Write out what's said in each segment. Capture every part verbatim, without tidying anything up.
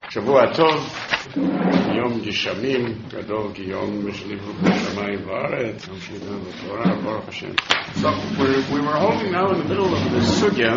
שבוע טוב, יום גשמים, גדול כיום שליחות בשמיים וארץ, יום שליחה בתורה, ברוך השם. So we're, we were holding now in the middle of this sugya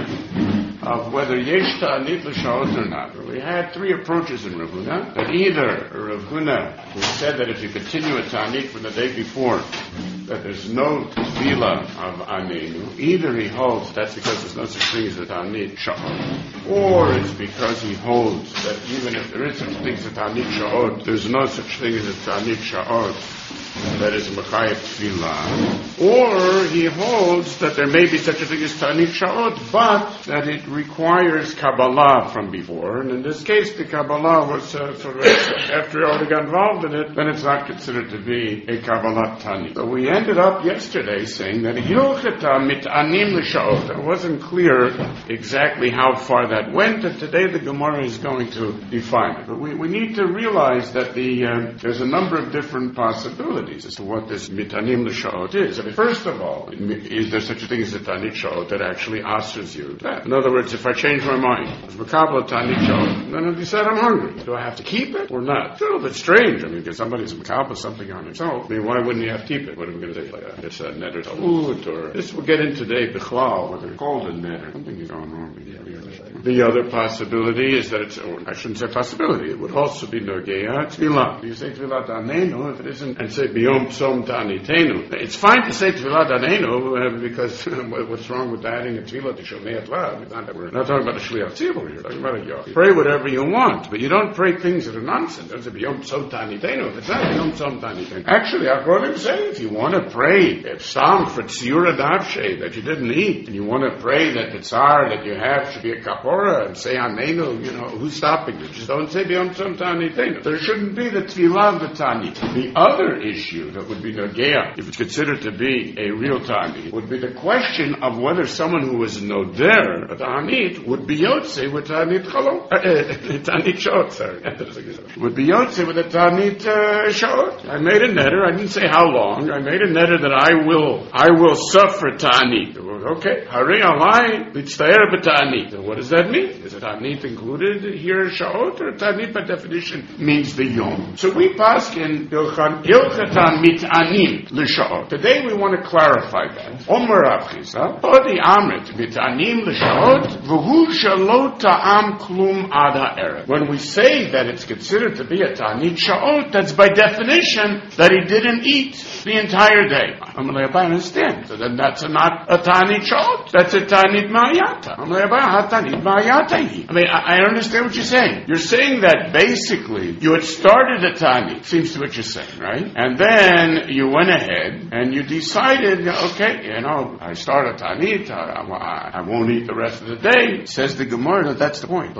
of whether yesh ta'anit l'sha'ot or not. We had three approaches in Rav Huna. That either Rav Huna, who said that if you continue a ta'anit from the day before, that there's no tefillah of anenu, either he holds that's because there's no such thing as a ta'anit sha'ot, or it's because he holds that even if there is such thing as a ta'anit sha'ot, there's no such thing as a ta'anit sha'ot that is Mechayef Tefillah, or he holds that there may be such a thing as Ta'anit Sha'ot, but that it requires Kabbalah from before, and in this case the Kabbalah was uh, sort of, after he already got involved in it, then it's not considered to be a Kabbalah Ta'anit. So we ended up yesterday saying that Hilchata Mit'anim L'Sha'ot. It wasn't clear exactly how far that went, and today the Gemara is going to define it. But we, we need to realize that the uh, there's a number of different possibilities as to what this mitanim l'sha'ot is. I mean, first of all, is there such a thing as a ta'anit sha'ot that actually asks you that? In other words, if I change my mind, it's makabel ta'anit sha'ot, then I decide I'm hungry. Do I have to keep it or not? It's a little bit strange. I mean, because somebody's makabel something on himself. I mean, why wouldn't you have to keep it? What are we going to say? Like, uh, it's a netter ta'ut, or this we'll get in today, bichlal, whether it's called a netter. Something is going wrong with you. The other possibility is that it's, or I shouldn't say possibility, it would also be Nogeya Tfilah. You say Tfilah Danenu, if it isn't, and say Biyom Psom Ta'anitenu. It's fine to say Tfilah Danenu, uh, because what's wrong with adding a Tfilah to Shomei Atlav? It's not that we're not talking about a Shliach Tzibur here, we're talking about a Yoch. Pray whatever you want, but you don't pray things that are nonsense. Don't say Biyom Psom Ta'anitenu, if it's not Biyom Psom Ta'anitenu. Actually, I'll go and say, if you want to pray, if Psalm for Tziyura Davshe, that you didn't eat, and you want to pray that the Tsar that you have should be a Kapor, and say Anenu, you know, who's stopping you? Just don't say B'yom Tzom Ta'anitenu. There shouldn't be the Tfilah of the Ta'anit. The other issue that would be Nogeya, if it's considered to be a real Ta'anit, would be the question of whether someone who was Noder, a Ta'anit, would be Yotze with Ta'anit Chalom. Ta'anit Sha'ot, sorry. Would be Yotze with a Ta'anit uh, Sha'ot. I made a netter, I didn't say how long, I made a netter that I will, I will suffer Ta'anit. Okay, Hari Alai, Litztaer B'Ta'anit. So what does that mean? Is a Ta'anit included here, Sha'ot, or Ta'anit by definition means the Yom? So we paskin Hilchatan Mit'anim L'Sha'ot. Today we want to clarify that. Omer Rav Chisda, Odi Amrit Mit'anim L'Sha'ot, V'hu Shalo Ta'am Klum Ada Erev. When we say that it's considered to be a Ta'anit Sha'ot, that's by definition that he didn't eat the entire day. I'm going to understand. So then that's not a Ta'anit Sha'ot. That's a Ta'anit Ma'ayata. I'm going to Ta'anit Ma'ayata. I mean, I, I understand what you're saying. You're saying that basically you had started a Ta'anit, seems to what you're saying, right? And then you went ahead and you decided, okay, you know, I start a Ta'anit, I, I, I won't eat the rest of the day. Says the Gemara that that's the point.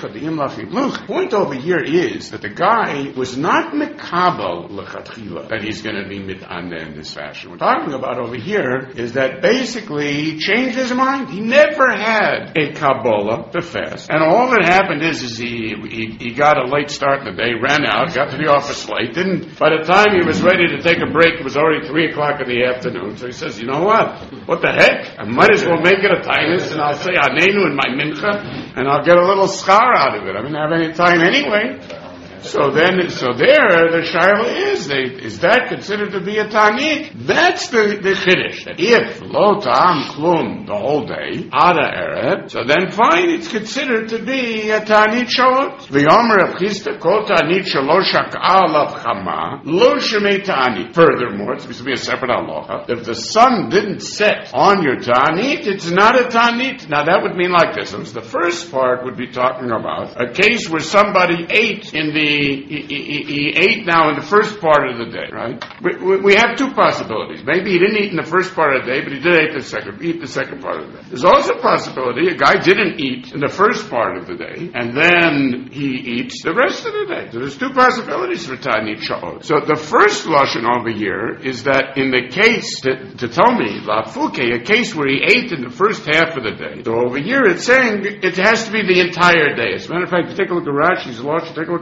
The point over here is that the guy was not Mekabel L'Chatchila, that he's going to be Mit'aneh in this fashion. What we're talking about over here is that basically he changed his mind. He never had a Kabbalah to fast. And all that happened is, is he, he he got a late start in the day, ran out, got to the office late, didn't, by the time he was ready to take a break, it was already three o'clock in the afternoon. So he says, you know what? What the heck? I might as well make it a tainus, and I'll say Anenu in my mincha, and I'll get a little schar out of it. I didn't have any time anyway. So then, so there, the shaila is, they, is that considered to be a ta'anit? That's the, the chiddush. That if lo ta'am klum the whole day, ada eret, so then fine, it's considered to be a ta'anit sha'ot. V'yomer Rav Chisda kol ta'anit shelo shak'a alav chama, lo shemei ta'anit. Furthermore, it's supposed to be a separate halacha. If the sun didn't set on your ta'anit, it's not a ta'anit. Now that would mean like this. So the first part would be talking about a case where somebody ate in the He, he, he ate now in the first part of the day, right? We, we, we have two possibilities. Maybe he didn't eat in the first part of the day, but he did eat the second, eat the second part of the day. There's also a possibility a guy didn't eat in the first part of the day, and then he eats the rest of the day. So there's two possibilities for Ta'anit Sha'ot. So the first lashon over here is that in the case, to, to tell me, Lafuke, a case where he ate in the first half of the day. So over here it's saying it has to be the entire day. As a matter of fact, you take a look at Rashi's lashon, take a look at the Dibur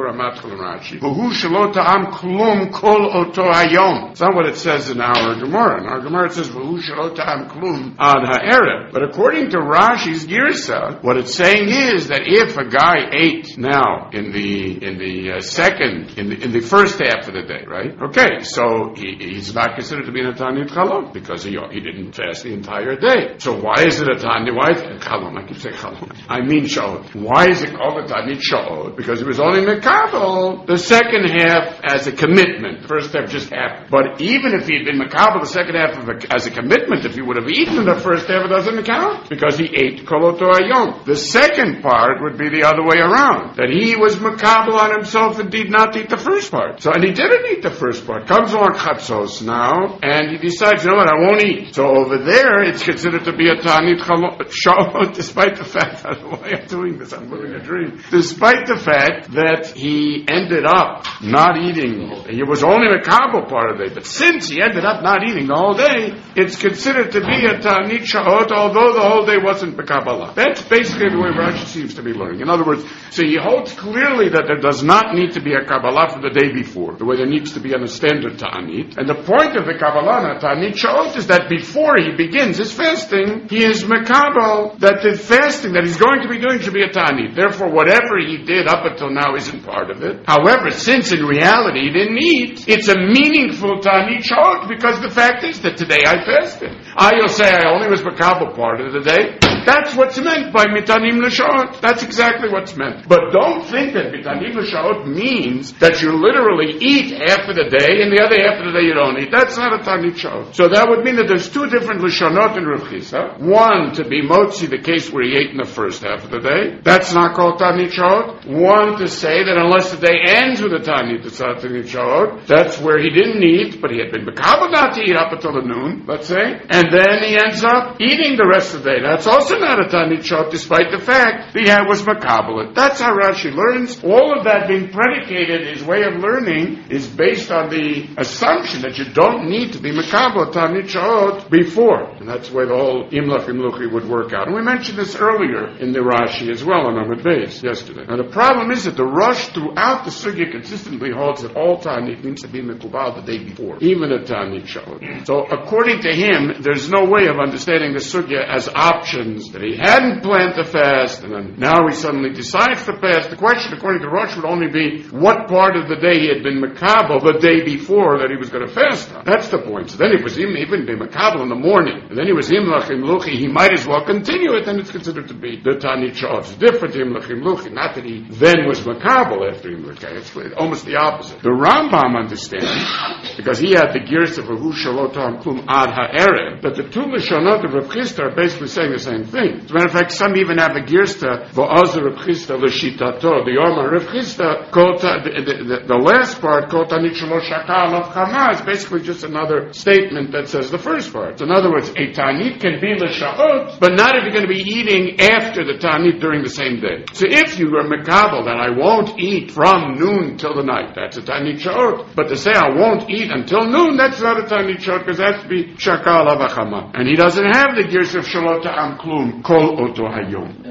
Dibur HaMatchil and Rashi. V'hu shelo ta'am klum kol oto hayom. It's not what it says in our Gemara. In our Gemara it says v'hu shelo ta'am klum ad ha'erev. But according to Rashi's Girsa, what it's saying is that if a guy ate now in the in the uh, second in the in the first half of the day, right? Okay, so he, he's not considered to be an Tanit Chalom because he he didn't fast the entire day. So why is it a Tanit? Why is it Chalom? I keep saying Chalom. I mean Sha'ot. Why is it called a Tanit Sha'ot? Because he was only Mekabel the second half as a commitment. The first half just happened. But even if he had been Mekabel the second half of a, as a commitment, if he would have eaten the first half, it doesn't count because he ate Koloto Ayom. The second part would be the other way around. That he was Mekabel on himself and did not eat the first part. So, and he didn't eat the first part. Comes along Chatzos now, and he decides, you know what, I won't eat. So over there, it's considered to be a Tanit Sha'ot, despite the fact, I don't know why I'm doing this, I'm living a dream. Despite the fact that he ended up not eating, he was only a Mekabel part of the day, but since he ended up not eating the whole day, it's considered to be a Tanit Sha'ot, although the whole day wasn't Mekabel. That's basically the way Rashi seems to be learning. In other words, so he holds clearly that there does not need to be a Kabbalah for the day before, the way there needs to be on a standard Ta'anit. And the point of the Kabbalah, Ta'anit Sha'ot, is that before he begins his fasting, he is Mekabel, that the fasting that he's going to be doing should be a Ta'anit. Therefore, whatever he did up until now isn't part of it. However, since in reality he didn't eat, it's a meaningful Ta'anit Sha'ot, because the fact is that today I fasted. I will say I only was Mekabel part of the day. That's what's meant by Mitanim L'Sha'ot. That's exactly what's meant. But don't think that Mitanim L'Sha'ot means that you literally eat half of the day and the other half of the day you don't eat. That's not a Tanit Sha'ot. So that would mean that there's two different L'Shonot in Rav Chisda. One, to be Motzi, the case where he ate in the first half of the day. That's not called Tanit Sha'ot. One, to say that unless the day ends with a Tanit, it's not Tanit Sha'ot. That's where he didn't eat, but he had been Mekabel not to eat up until the noon, let's say. And then he ends up eating the rest of the day. That's also not a Tanit Sha'ot, despite the fact that he was Mekabel. That's how Rashi learns. All of that being predicated, his way of learning, is based on the assumption that you don't need to be Mekabel Tanit Sha'ot before. And that's where the whole Imlach Imluchi would work out. And we mentioned this earlier in the Rashi as well on Amud Beis yesterday. Now the problem is that the Rosh throughout the Sugya consistently holds that all Tanit needs to be Mekubal the day before, even a Tanit Sha'ot. So according to him, there's no way of understanding the Sugya as options, that he hadn't planned to fast, and then now he suddenly decides to fast. The question, according to Rosh, would only be what part of the day he had been Mekabel the day before that he was going to fast on. That's the point. So then it was him, even been Mekabel in the morning, and then he was Imlach Imluchi, he might as well continue it, and it's considered to be the Tanit Sha'ot. It's different Imlach Imluchi, not that he then was Mekabel after Imluchi. It's almost the opposite. The Rambam understands, because he had the Girs of V'hu Shelo Ta'am Klum Ad Ha'erev, that the two Lashonot of Rav Chisda are basically saying the same thing. As a matter of fact, some even have a Girsta V'ozer Rav Chisda L'shitato. The Yomar Rav Chisda, the, the, the last part, Kol Tanit Shelo Shakal of Chama, is basically just another statement that says the first part. So in other words, a Tanit can be L'sha'ot, but not if you're going to be eating after the Tanit during the same day. So if you are Mekabel, then I won't eat from noon till the night, that's a Tanit Sha'ot. But to say I won't eat until noon, that's not a Tanit Sha'ot, because that has to be Shakal of Chama. And he doesn't have the Girs of Shelo Ta'am Klum Kol Oto Hayom.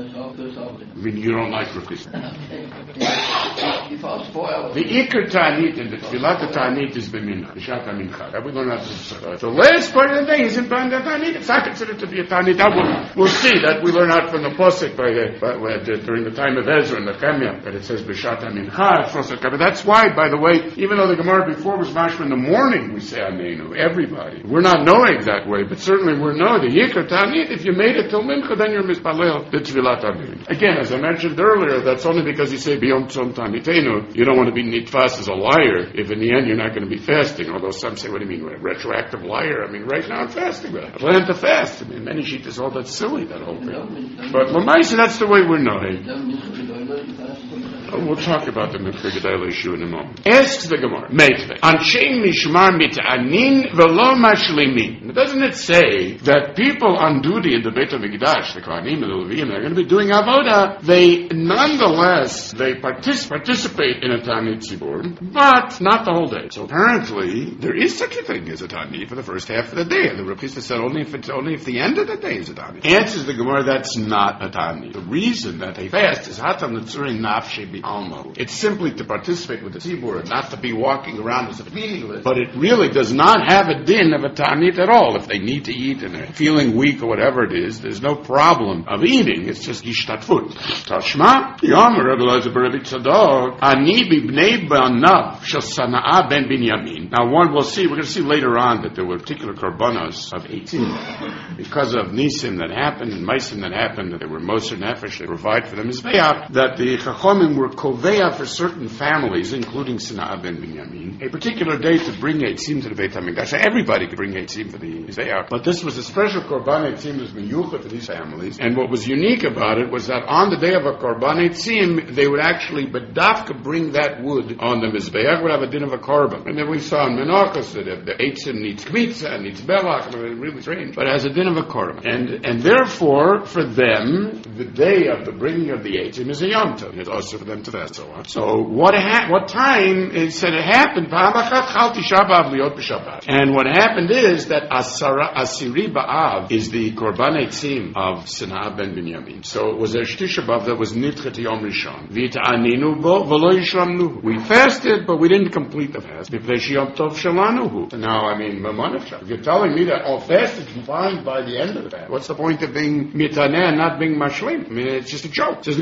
I mean, you don't like Rav Chisda. The Iker Ta'anit and the Tfilat Ta'anit is B'mincha, B'shat HaMincha. That we learn out the last part of the day isn't B'an Ta'anit. It's not considered to be a Ta'anit. That we'll, we'll see. That we learn out from the Posek by the, by, by the, during the time of Ezra and the Chemia, that it says B'shat HaMincha. That's why, by the way, even though the Gemara before was mashma in the morning, we say Ameinu. Everybody. We're not knowing that way, but certainly we're knowing the Iker Ta'anit. If you made it till Mincha, then you're Mispalel the Tfilat Ta'anit. Again, as I mentioned earlier, that's only because you say B'yom Tzom Ta'anitenu. You don't want to be nitfas as a liar if in the end you're not going to be fasting. Although some say, what do you mean, retroactive liar? I mean, right now I'm fasting. I plan to fast. I mean, many shittas, all that's silly, that whole thing. But Lamaisa, that's the way we're knowing. We'll talk about the Mikveh Gedalah issue in a moment. Asks the Gemara, Meitve, Anshein Mishmar Mit'anin V'lo Mashlimin. Doesn't it say that people on duty in the Beit HaMikdash, the Kohanim and the Levim, they're going to be doing Avodah, they nonetheless, they partic- participate in a Tanit Tzibur, but not the whole day. So apparently, there is such a thing as a Tanit for the first half of the day, and the Rav Chisda said only if it's only if the end of the day is a Tanit. Answers the Gemara, that's not a Tanit. The reason that they fast is Hatam Netzurin Nafshe Kli Alma. It's simply to participate with the tzibur, not to be walking around as if meaningless. But it really does not have a din of a ta'anit at all. If they need to eat and they're feeling weak or whatever it is, there's no problem of eating. It's just ishtatfut. Tashma, Yomer Rebbe Eliezer bar Rebbe Tzadok, Ani b'bnei banav shel Sana'a ben Binyamin. Now one will see, we're going to see later on that there were particular korbanos of eighteen. Because of nisim that happened and meisim that happened, that they were moser nefesh, they provide for the mizbeach, that the chachomim were koveya for certain families, including Sana'a ben Binyamin, a particular day to bring eitzim to the Beit HaMikdash. Everybody could bring eitzim for the mizbeach, but this was a special korban eitzim was miyucha for these families. And what was unique about it was that on the day of a korban eitzim, they would actually bedafka bring that wood on the mizbeach, would have a din of a korban. And then we saw in Menachos that if the eitzim needs kmitza, needs belach, really strange, but it has a din of a korban. And and therefore, for them, the day of the bringing of the eitzim is a yom tov. It's also for them to fast. So on. So what ha- what time? It said it happened. And what happened is that Asara, Asiri Ba'av is the korban eitzim of Sana'a ben Binyamin. So it was a Tisha B'av that was nitchet yom rishon. V'ita'aninu bo v'lo yishlamnuhu. We fasted, but we didn't complete the fast. Yom tov shalanuhu. Now, I mean, if you're telling me that all fast is defined by the end of the fast, what's the point of being mitaneh and not being mashlim? I mean, it's just a joke. It says,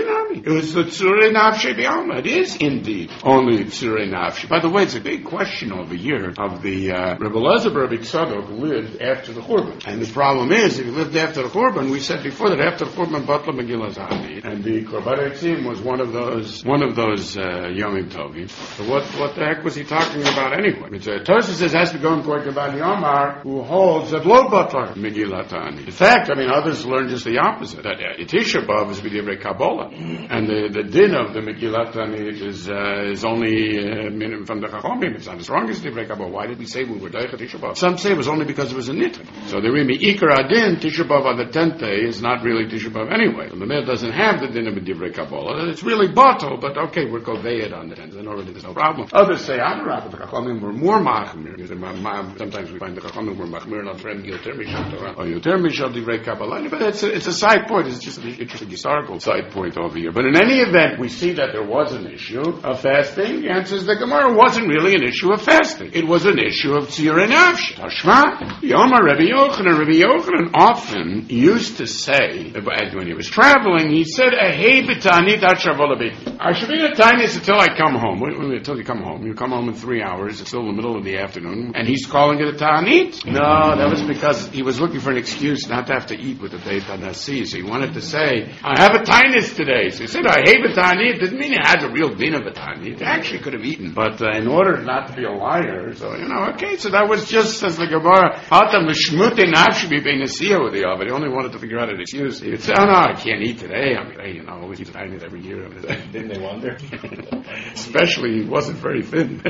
it was the tzurei nafshe b'alma. It is indeed only tzurei nafshe. By the way, it's a big question over here of the uh, Rebbe Eliezer bar Rebbe Tzadok who lived after the Churban. And the problem is, if you lived after the Churban, we said before that after the Churban, Batla Megillah Zahani, and the Korban Eitzim was one of those one of those uh, Yomim Tovim. So what what the heck was he talking about anyway? It's a Tosfos says has to go and talk about Yomar, who holds that lo Batla Megillah Zahani. In fact, I mean others learn just the opposite. That uh, Tisha B'av is B'divrei Kabbalah, and the, the din of the Megillah Zahani is uh, is only uh, from the Chachomim. It's not as strong as Divrei Kabbalah. Why did we say we were Deicha Tisha B'av? Some say it was only because it was a nitah. So the Rimi Ikar Adin Tisha B'av on the tenth day is not really Tisha B'av anyway. So the Meir doesn't have the din of Divrei Kabbalah. It's really bottle, but okay, we're koveyed on the tenth. Then already there's no problem. Others say Amarab, the Chachamim were more machmir. Sometimes we find the Chachamim were machmir not friend Yoter Mishal Torah or Yoter Mishal Divrei Kabbalah. But it's a, it's a side point. It's just an interesting historical side point over here. But in any event, we see that there was an issue of fasting. The answer is the Gemara wasn't really an issue of fasting. It was an issue of tzirei nafsh. Tashma, Yomar Rebbe Yochanan. Rebbe Yochanan often used to say, when he was traveling, he said, "Ahei b'tanit ad shavol habiti." I should be in a tiniest until I come home. Wait, wait, until you come home. You come home in three hours. It's still the middle of the afternoon, and he's calling it a ta'anit. No, that was because he was looking for an excuse not to have to eat with the Beit HaNasi. So he wanted to say, "I have a tiniest today." So he said, "Ahei b'tanit." Didn't mean he had a real din of a ta'anit. He actually could have eaten, but uh, in order not to be a liar, so you know, okay. So that was just as the Gemara, "Hata mishmute nafshi b'nasiya with the oven." He only wanted to figure out an excuse. He would say, "Oh no, I can't eat today. I mean, hey, you know, I always eat a ta'anit every year." Didn't they wonder? Especially, he wasn't very thin.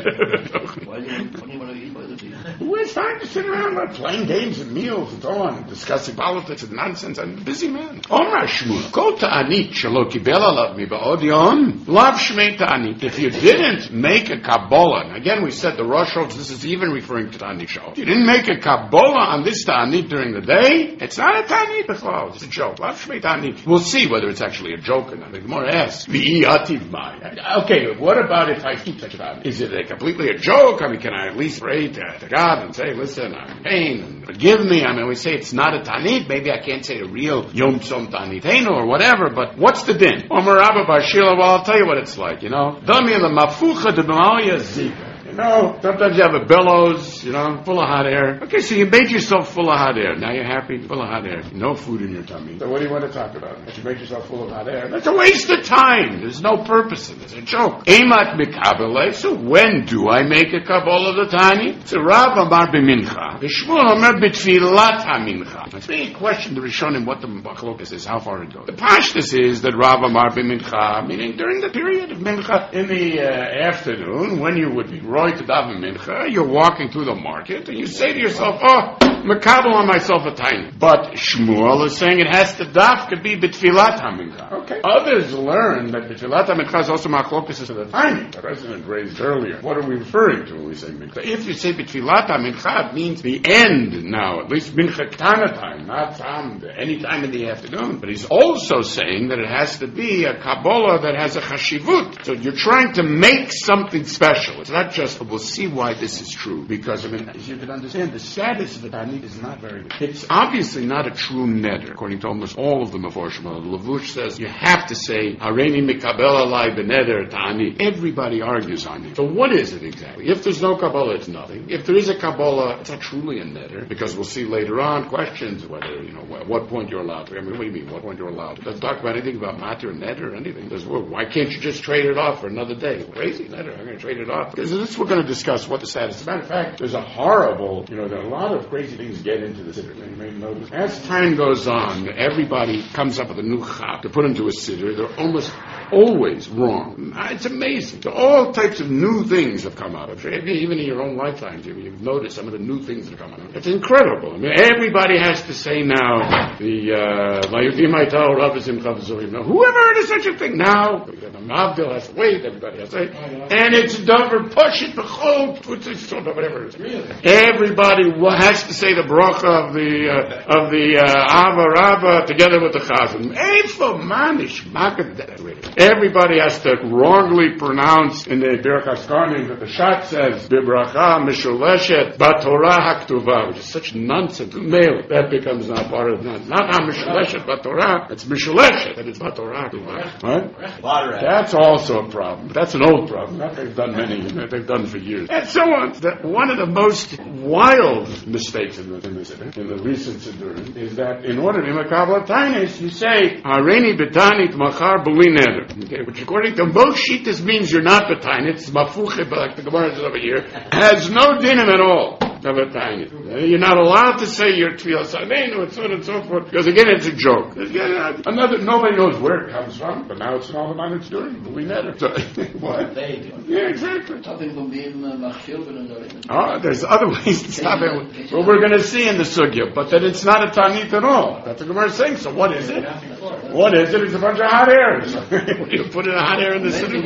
Why do you want to eat by the tea? It's fine to sit around like playing games and meals and so on, and discussing politics and nonsense. I'm a busy man. Omar Shmuel, Kol ta'anit shelo kibel alav mi ba'od yom, lav shmei ta'anit. If you didn't make a Kabbalah, and again we said the Rosh holds this is even referring to Ta'anit Shal. If you didn't make a Kabbalah on this Ta'anit during the day, it's not a Ta'anit B'chlal. It's a joke. Lav shmei ta'anit. We'll see whether it's actually a joke or not. The Gemara asks, V'i ativ mai. Okay, what about if I eat such a Ta'anit? Is it a completely a joke? I mean, can I at least pray to, to God and say, listen, I'm in pain and forgive me? I mean, we say it's not a Ta'anit. Maybe I can't say a real Yom Tzom Ta'anitenu or whatever, but what's the din? Omer Rabba Bar Shila, well, I'll tell you what it's like, you know. Dami la mafucha de b'malya zika. You know, sometimes you have a bellows, you know, full of hot air. Okay, so you made yourself full of hot air. Now you're happy, full of hot air. No food in your tummy. So what do you want to talk about? That you made yourself full of hot air? That's a waste of time. There's no purpose in this. It's a joke. Emat mikabeleh. So when do I make a Kabbalah of the Tani? So Rav Amar b'mincha. V'shmuel Amar b'tfilat ha-mincha. It's a big question to Rishonim what the machlokas is, how far it goes. The pashtus is that Rav Amar b'mincha, meaning during the period of mincha, in the uh, afternoon, when you would be roy to daven mincha, you're walking through the market, and you say to yourself, oh, makabel on myself a tiny. But Shmuel is saying it has to dafka be b'tfilat ha-mincha. Okay. Others learn that B'tfilat HaMincha is also machlokas to the timing. The president raised earlier. What are we referring to when we say mincha? If you say B'tfilat HaMincha, it means the end now, at least mincha ktana time, not tam, any time in the afternoon. But he's also saying that it has to be a Kabbalah that has a chashivut. So you're trying to make something special. It's not just, we'll see why this is true. Because, I mean, as you can understand, the status of the Tanit is not very good. It's obviously not a true neder, according to almost all of the Meforshim. Lavush says you have to say, Hareini mikabel alai beneder Tanit. Everybody argues on it. So what is it exactly? If there's no Kabbalah, it's nothing. If there is a Kabbalah, it's not truly a neder, because we'll see later on questions whether, you know, at what point you're allowed to. I mean, what do you mean, what point you're allowed to? It doesn't talk about anything about matter, neder, or anything. It says, well, why can't you just trade it off for another day? Crazy neder, I'm going to trade it off. Because this we're going to discuss what the status. As a matter of fact, there's a horrible, you know, there are a lot of crazy things get into the siddur. You may notice. As time goes on, everybody comes up with a new chap to put into a siddur. They're almost always wrong. It's amazing. So all types of new things have come out of it. Even in your own lifetime, you've noticed some of the new things that have come out. It's incredible. I mean, everybody has to say now the uh, now, who ever heard of such a thing? Now, the Mavdil has to wait. Everybody has to say, and it's dover push it b'chol whatever it is. Everybody has to say the bracha of the uh, of the uh, Ava Rabba together with the Chazan. Everybody has to wrongly pronounce in the Birkas Karnim that the Shat says Bibracha Mishuleshet Batorah Haktuva, which is such nonsense. Male, that becomes not part of that. Not Mishuleshet Batorah, it's Mishuleshet, that it's Batorah Haktuva. Right? That's also a problem. That's an old problem. That they've done many, they've done for years. And so on. That one of the most wild mistakes in the in the, in the recent Siddurim is that in order to Makabla Tainis, you say Hareini B'tanit Machar B'li Neder. Okay, which according to most Shittas means you're not B'tanit. It's Mafuche, like the Gemara says over here. Has no dinim at all. You're not allowed to say your Tfilas Aleinu and so on and so forth, because again it's a joke. Again, another, nobody knows where it comes from, but now it's all about its doing. But we never. So, what? Yeah, exactly. Oh, there's other ways to stop it. Well, we're going to see in the sugya, but that it's not a Tanit at all. That's what the Gemara is saying. So what is it? What is it? It's a bunch of hot airs. You put in a hot air in the city.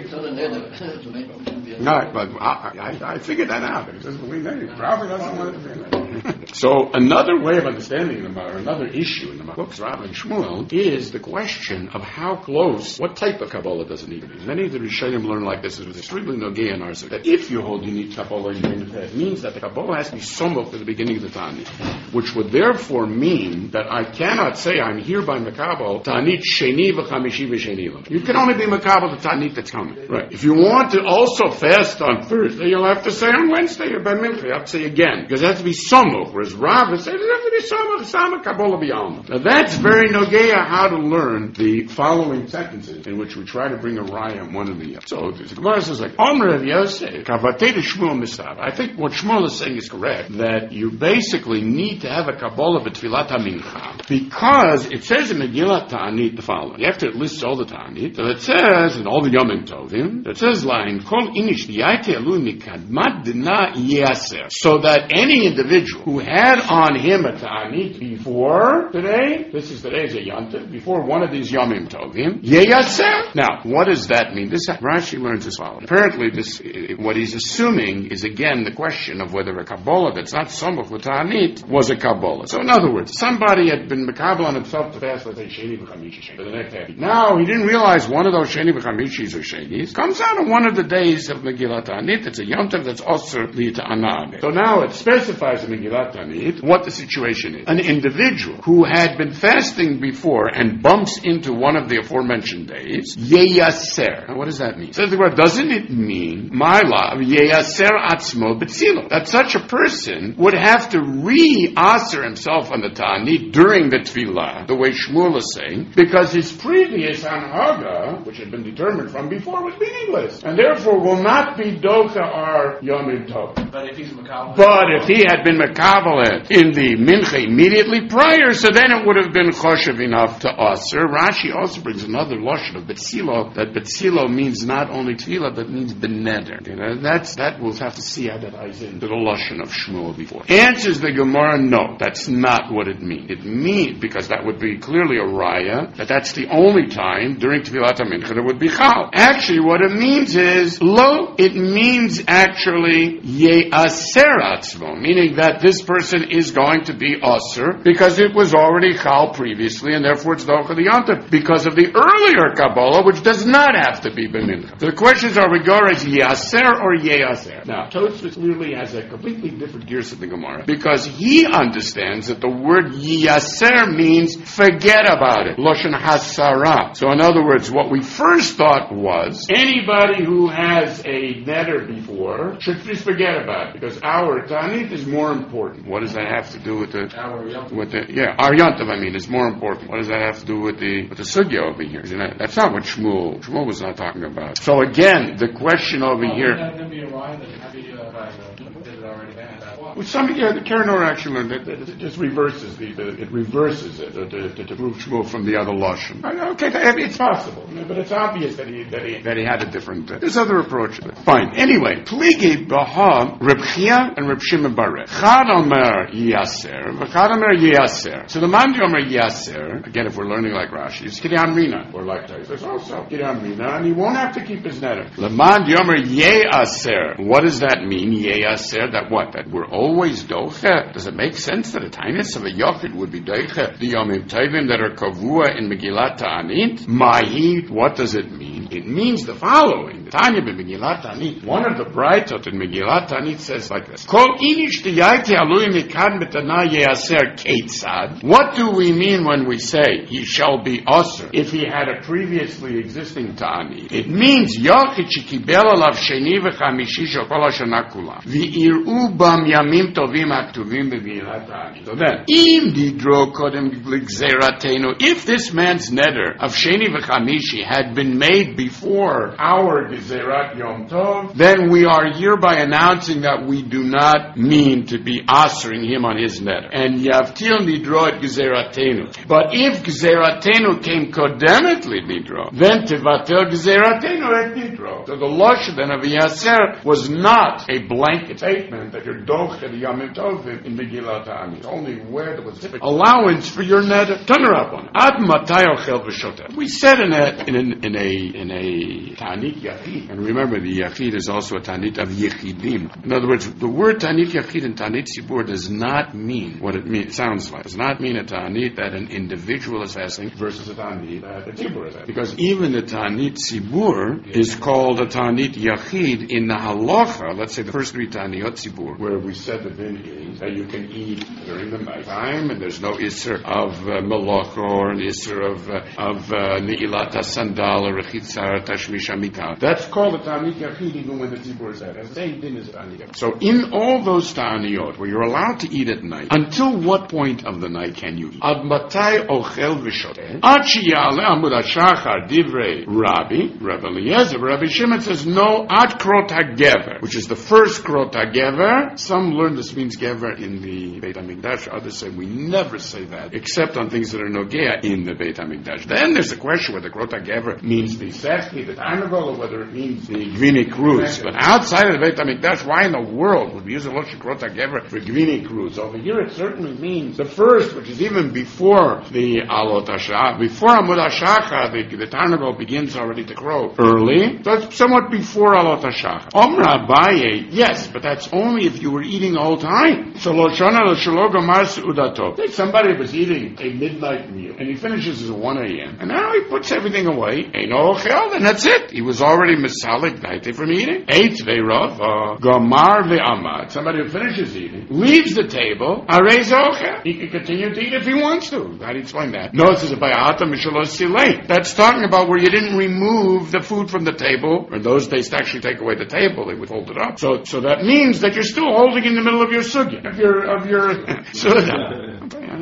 No, but I, I, I figured that out. It says, we know, probably doesn't want to be that. So another way of understanding the matter, another issue in the books, Rav and Shmuel, is the question of how close, what type of Kabbalah does it need to be. Many of the Rishonim learn like this, it's extremely nogay in our side, that if you hold you need Kabbalah in the it means that the Kabbalah has to be somewhat for the beginning of the Tanit, which would therefore mean that I cannot say I'm here by Makabal, Tanit Sheni v'chamishi v'sheni. You can only be Makabal the Tanit that's coming. Right. If you want to also fast on Thursday, you'll have to say on Wednesday or by Mincha. You have to say again, because it has to be Somuch, whereas Rav says it has to be Somuch, Sama Kabbalah b'Alma. Now that's very nogeya how to learn the following sentences in which we try to bring a raya on one of the other. So the Gemara says like, Omer of Yosef, Kavatei Shmuel Misav. I think what Shmuel is saying is correct, that you basically need to have a Kabbalah b'Tfilat HaMincha, because it says in Megillat Ta'anit the following. You have to list all the Ta'anit. So it says, in all the Yomim Tovim, it says line, Kol Inish Di'ayte Elu Mikadmat Dina Yaser. So that any individual who had on him a Ta'anit before today, this is today's a Yontif, before one of these Yomim Tovim, Yaser. Now, what does that mean? This Rashi learns as follows. Apparently, this, what he's assuming is again the question of whether a Kabbalah that's not Somuch L'Ta'anit was a Kabbalah. So in other words, somebody had been Makabal on himself to fast, let's say, Sheni V'chamishi for the next day. Now, he didn't realize one of those Sheni V'chamishis or Shenis comes out on one of the days of Megillat Ta'anit. It's a Yontif that's also L'Ta'anah. So now it specifies in Megillat Ta'anit what the situation is. An individual who had been fasting before and bumps into one of the aforementioned days, Yeyaser. Now, what does that mean? Says the word, doesn't it mean, my love, Yeyaser Atzmo B'tzilo? That such a person would have to re-aser himself on the Ta'anit during the Tfilah, the way Shmuel is saying, because his previous Anhaga, which had been determined from before, was meaningless, and therefore will not be Docha or Yomim Tov. But if he's Makabal, but if he had been Makabal mekabelet in the mincha immediately prior, so then it would have been choshev enough to aser. Rashi also brings another lashon of betzilo, that betzilo means not only tefillah, but means beneder. You know, that's, that we'll have to see how that ties into the lashon of Shmuel before. Answers the Gemara, no, that's not what it means. It means, because that would be clearly a raya, that that's the only time during tefillat mincha there would be chal. Actually, what it means is, lo, it means actually ye'aser atzmo, meaning that this person is going to be aser, because it was already chal previously, and therefore it's docha the yontif, because of the earlier Kabbalah, which does not have to be b'mincha. So the questions are regarding ye'aser or ye'aser. Now, Tosfos clearly has a completely different gears of the Gemara, because he understands that the word ye'aser means forget about it, loshen hasara. So in other words, what we first thought was, anybody who has a neder before should just forget about it, because our Tanit is more important. What does that have to do with the, with the, yeah, our Yontav, I mean, is more important. What does that have to do with the, with the sugya over here? You know, that's not what Shmuel, Shmuel was not talking about. So again, the question over well, here, going to be a lie that happy, uh, by the, did it already bad. well, some, yeah, the Karanor actually learned that it, it just reverses the, the, it reverses it to, to, to prove Shmuel from the other Lashon. Okay, it's possible, but it's obvious that he, that he, that he had a different, uh, there's other approach to it. Fine. Anyway, Pligi Baha, Reb Chia and Reb Shimon bar Reb. Chad Omer Yaser, V'chad Omer Yaser. So the man Omer Yaser, again, if we're learning like Rashi, is Kidyan Rina, or like Taisus also, Kidyan Rina, and he won't have to keep his neder. The man Omer Yaser. What does that mean, Yaser? That what? That we're always doche? Does it make sense that a tinus of a yochid would be doche? The Yomim Tovim that are kavua in Megillat Ta'anit? Mahi, what does it mean? It means the following. The Tanya in Megillat Ta'anit, one of the Braitot in Megillat Ta'anit says like this. Kol inish diyaiti alui mikad betana yeaser ketzad. What do we mean when we say he shall be aser if he had a previously existing Ta'anit? It means yochid shekibel alav sheni v'chamishi shel kol hashana kula v'iru bam yamim tovim haktuvim b'Megillat Ta'anit. So then, im didro kodem gzeratenu, if this man's neder of sheni v'chamishi had been made before our Gezerat Yom Tov, then we are hereby announcing that we do not mean to be asering him on his neder. And Yavtil Nidro et Gezeratenu. But if Gezeratenu came kodemetly Nidro, then Tevatel Gezeratenu et Nidro. So the Lashon then of Yaser was not a blanket statement that you're doch at Yom Tov in Megillat Ta'anit. It's only where there was allowance for your neder. Turn her up on it. Ad matay ochel v'shoteh. We said in a, in a, in a, in a Ta'anit Yachid, and remember the Yachid is also a Ta'anit of Yechidim. In other words, the word Ta'anit Yachid and Ta'anit Tzibur does not mean what it means, sounds like. It does not mean a Ta'anit that an individual is asking versus a Ta'anit that a Tzibur is asking. Because even the Ta'anit Tzibur is called a Ta'anit Yachid in the Halacha, let's say the first three Ta'aniyot Tzibur, where we said the din is that you can eat during the night time, and there's no Isser of uh, Malach or an Isser of, uh, of uh, Ni'ilat HaSandal or Rechitzar Tashmish HaMikah. That's called a Ta'anit Yachid even when the Tzibur is at. It's the same din as Ta'anit Yachid. So in all those Ta'aniyot where you're allowed to eat at night, until what point of the night can you eat? Ad matai ochel v'shoteh ad sheyale amud hashachar divrei Rabbi, Rabbi Eliezer. Rabbi Shimon says no, ad krot hagever, which is the first krot hagever. Some learn this means gever in the Beit HaMikdash. Others say we never say that, except on things that are nogea in the Beit HaMikdash. Then there's a question whether krot hagever means the sefki, the tanagol, or whether it means the gvini cruz. But outside of the Beit HaMikdash, why in the world would we use the word krot hagever for gvini cruz? Over here it certainly means the first, which is even before the alot hashachar, before amud hashachar, the, the tanagol begins already to crow early. That's somewhat before alot hashachar. Omra Abaye, yes, but that's only if you were eating the whole time. So lo shana lo shelo gomar seudato. Think somebody was eating a midnight meal and he finishes at one a.m. and now he puts everything away. Eino ochel, and that's it. He was already misalik daite from eating. Eit ve'rav gomar ve'amad. Somebody who finishes eating leaves the table. Arei zochel. He can continue to eat if he wants to. How do you explain that? No, it says bayata mishalos silei. That's talking about where you didn't remove the food from the table. Or in those days, to actually take away the table, they would hold it up. So, so that means that you're still holding in the middle of your sugya, of your of your sugya.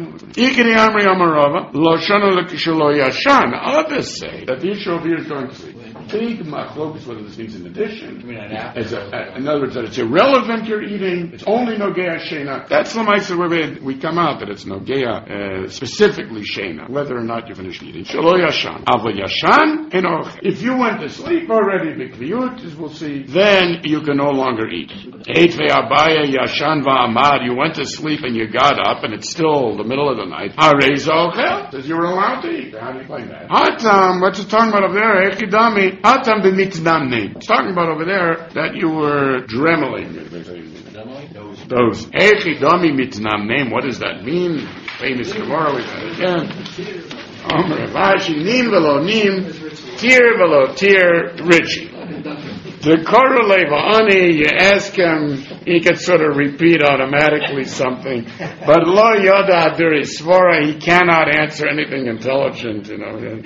Ikri amri amarava lo shana lo yashan. Others say that the issue over here is going to sleep. big machlokes whether this means in addition. I mean, an apple. As a, a, in other words, that it's irrelevant you're eating. It's only Nogea Shena. That's the Maisa where we, we come out that it's Nogea, uh, specifically Shena, whether or not you finish eating. Shelo Yashan. Ava Yashan and Och. If you went to sleep already, B'Kliyut, as we'll see, then you can no longer eat. Eit ve'abaya Yashan va'amad. You went to sleep and you got up and it's still the middle of the night. Harei zochel. Says you were allowed to eat. How do you explain that? Hatam, what's it talking about over there? Echidami. Hatam b'mitnamni. It's talking about over there that you were dremeling. Those. Echidami mitnamnim. What does that mean? Famous Gemara, we've had it again. Omer Rashi, nim velo nim, tir velo tir, Richie. The Koroleva Ani, you ask him, he can sort of repeat automatically something. But Lo Yoda Aduri Svora, he cannot answer anything intelligent, you know.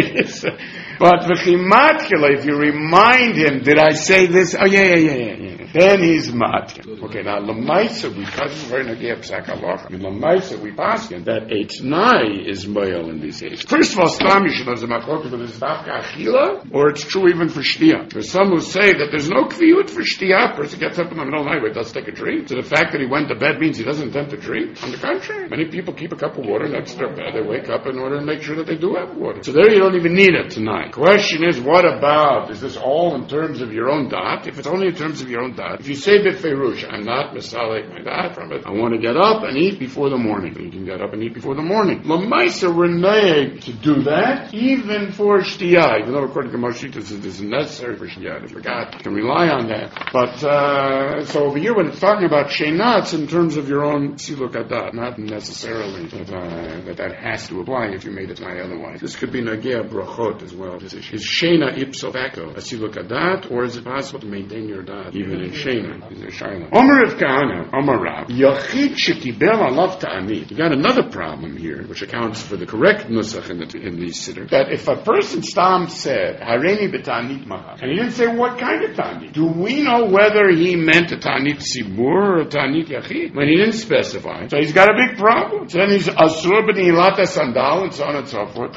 But V'chimatkele, if you remind him, did I say this? Oh, yeah, yeah, yeah, yeah, yeah. Then he's matkin. Okay, now, Lamaisa, because it's very Nagea Psak Halacha. I mean, Lamaisa, we pass him that Eitznai is Moyel in these days. First of all, Stam, you should know the Machokim, but it's Dafka Achila, or it's true even for Shtia. There's some who say that there's no Kviyut for Shtia. A person gets up in the middle of the night, wait, does take a drink. So the fact that he went to bed means he doesn't intend to drink. On the contrary, many people keep a cup of water next to their bed. They wake up in order to make sure that they do have water. So there you don't even need it tonight. Question is, what about, is this all in terms of your own dot? If it's only in terms of your own dot, if you say B'Ferush, I'm not misalik my dot from it, I want to get up and eat before the morning. So you can get up and eat before the morning. L'maisa, we're nagged to do that, even for Shtiyah. Even though according to Marshitas it isn't necessary for Shtiyah. If you forgot, you can rely on that. But, uh, so over here when it's talking about Sheinah, it's in terms of your own Siluk Adat, not necessarily that, uh, that that has to apply if you made it tonight otherwise. This could be Nagea Brachot as well. Is Shena ipso facto a siluk adat, or is it possible to maintain your dat even in Shena? Is there Shaila? Omer of Kahana, Omer Rav, Yachid shekibel alav ta'anit. You got another problem here, which accounts for the correct nusach in the in the siddur. That if a person stam said Hareini b'ta'anit mahar, and he didn't say what kind of ta'anit, do we know whether he meant a ta'anit tzibur or a ta'anit yachid? When he didn't specify, so he's got a big problem. So then he's asur b'nihilata sandal and so on and so forth.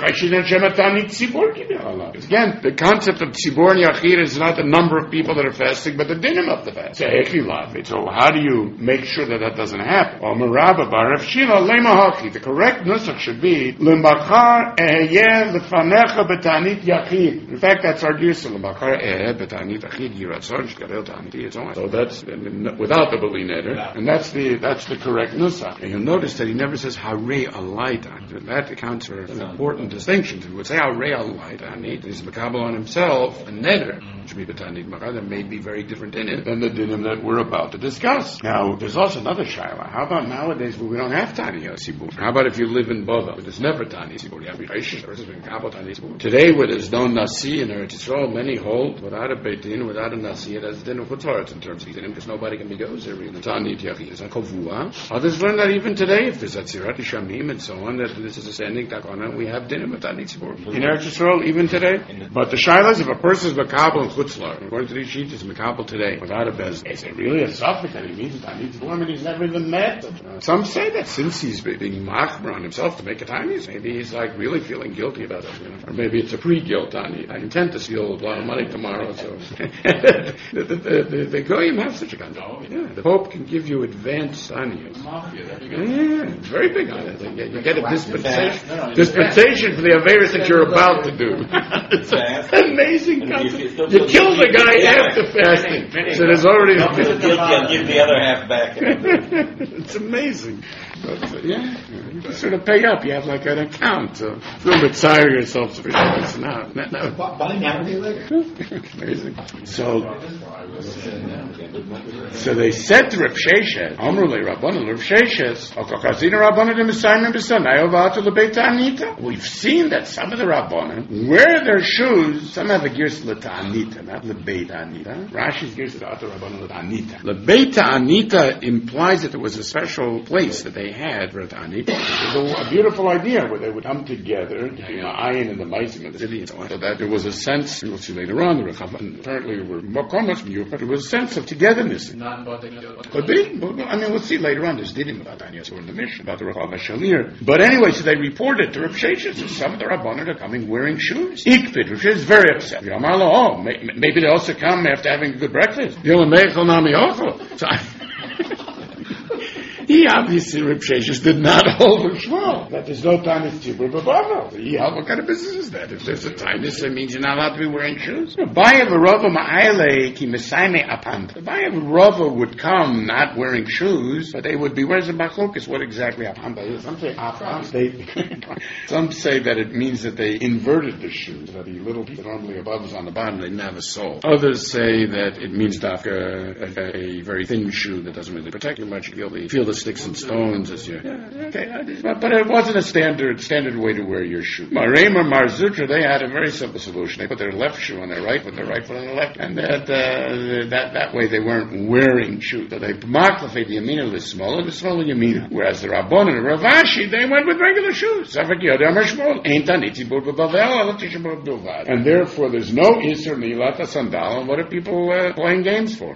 Again, the concept of tzibur and yachid is not the number of people that are fasting, but the dinim of the fast. So how do you make sure that that doesn't happen? The correct nusach should be l'machar eheyeh lefanecha b'tanit yachid. In fact, that's our girsa. L'machar eheyeh b'tanit yachid yiratzon shkarel tanit. So that's without the bali neder, and that's the that's the correct nusach. And you'll notice that he never says harei alayta. That accounts for an important distinction. He would say harei alayta. He's makabel on himself a neder, which would be b'tanit machar. That may be very different in it than the dinim that we're about to discuss. Now, there's also another shaila. How about nowadays where we don't have tani sibur? How about if you live in Bava, but there's never tani sibur? You have Reishish, or something kabel tani sibur. Today, where there's no nasi in Eretz Yisrael, many hold without a beitin, without a nasi, it has a din of chutzlaretz in terms of dinim, because nobody can be goes there. The tani tiachi is a kovua. Others learn that even today, if there's atzirat shamim and so on, that this is a standing takana, we have dinim of tani sibur in Eretz Yisrael even today. But the shaila is if a person is makabel and chutzlar, according to these sheets, is makabel today without a bez. Is it really a suffix that he means tani sibur? I mean, he's never even met. Uh, some say that since he's being machmer on himself to make a tani, maybe he's like really feeling guilty about it, you know? Or maybe it's a pre-guilt tani. I intend to steal a lot of money tomorrow, so the, the, the, the, the goyim have such a kind of, yeah, the Pope can give you advanced tani. Yeah, it's very big on it. You get, you get a dispensation, dispensation for the affairs that you're about to do. It's an amazing concept. You kill the guy after fasting, so there's already I'll give the other half back. It's amazing. But, uh, yeah, you can sort of pay up. You have like an account. So feel bit tire yourself to it's not. not, not. Buy now, later. Amazing. So, so they said to Rav Sheshes, Amrulei Rabbanan, Rav Sheshes, Okakazina Rabbanan de Messiah B'Sanai Ovatu LeBeit Anita. We've seen that some of the Rabbanan wear their shoes. Some have a gears LeTanita, not LeBeit Anita. Rashi's gears L'Atu Rabbanan LeTanita. LeBeit Anita implies that there was a special place that they had for a Tanit. It was a, a beautiful idea where they would come together, between the ayin and the maisim and the city and so on, so that there was a sense, we'll see later on, the apparently were more common, but there was a sense of togetherness. reason. Not in both. Could be. I mean, we'll see later on. There's didim about Tanya in the mission about the Rav Shalir. But anyway, so they reported to Rav Sheshes that some of the Rabbanan are coming wearing shoes. Ikpid, Rav Sheshes is very upset. Oh, maybe they also come after having a good breakfast. So I, he obviously, Reb Sheshes, did not hold with Shmuel that there's no time in Tzibur B'Bavel. He held, what kind of business is that? If there's a time, this means you're not allowed to be wearing shoes. Bayev Rava Ma'ayle ki Mesaime Apant. Bayev Rava would come not wearing shoes, but they would be, where's the Machlokas? What exactly Apanta is? Some say Apant. Some say that it means that they inverted the shoes, that the little piece that normally above is on the bottom, they didn't have a sole. Others say that it means that a, a, a very thin shoe that doesn't really protect you much. You feel the, feel the sticks and stones as you. Yeah, okay, but, but it wasn't a standard standard way to wear your shoe. Marim or Marzutra, they had a very simple solution. They put their left shoe on their right, put their right foot on their left, and that uh, that that way they weren't wearing shoes. So they maklafed the yamina the smaller, the smaller yamina. Whereas the Rabbon and the Ravashi, they went with regular shoes. And therefore, there's no iser nilata sandal. And what are people uh, playing games for?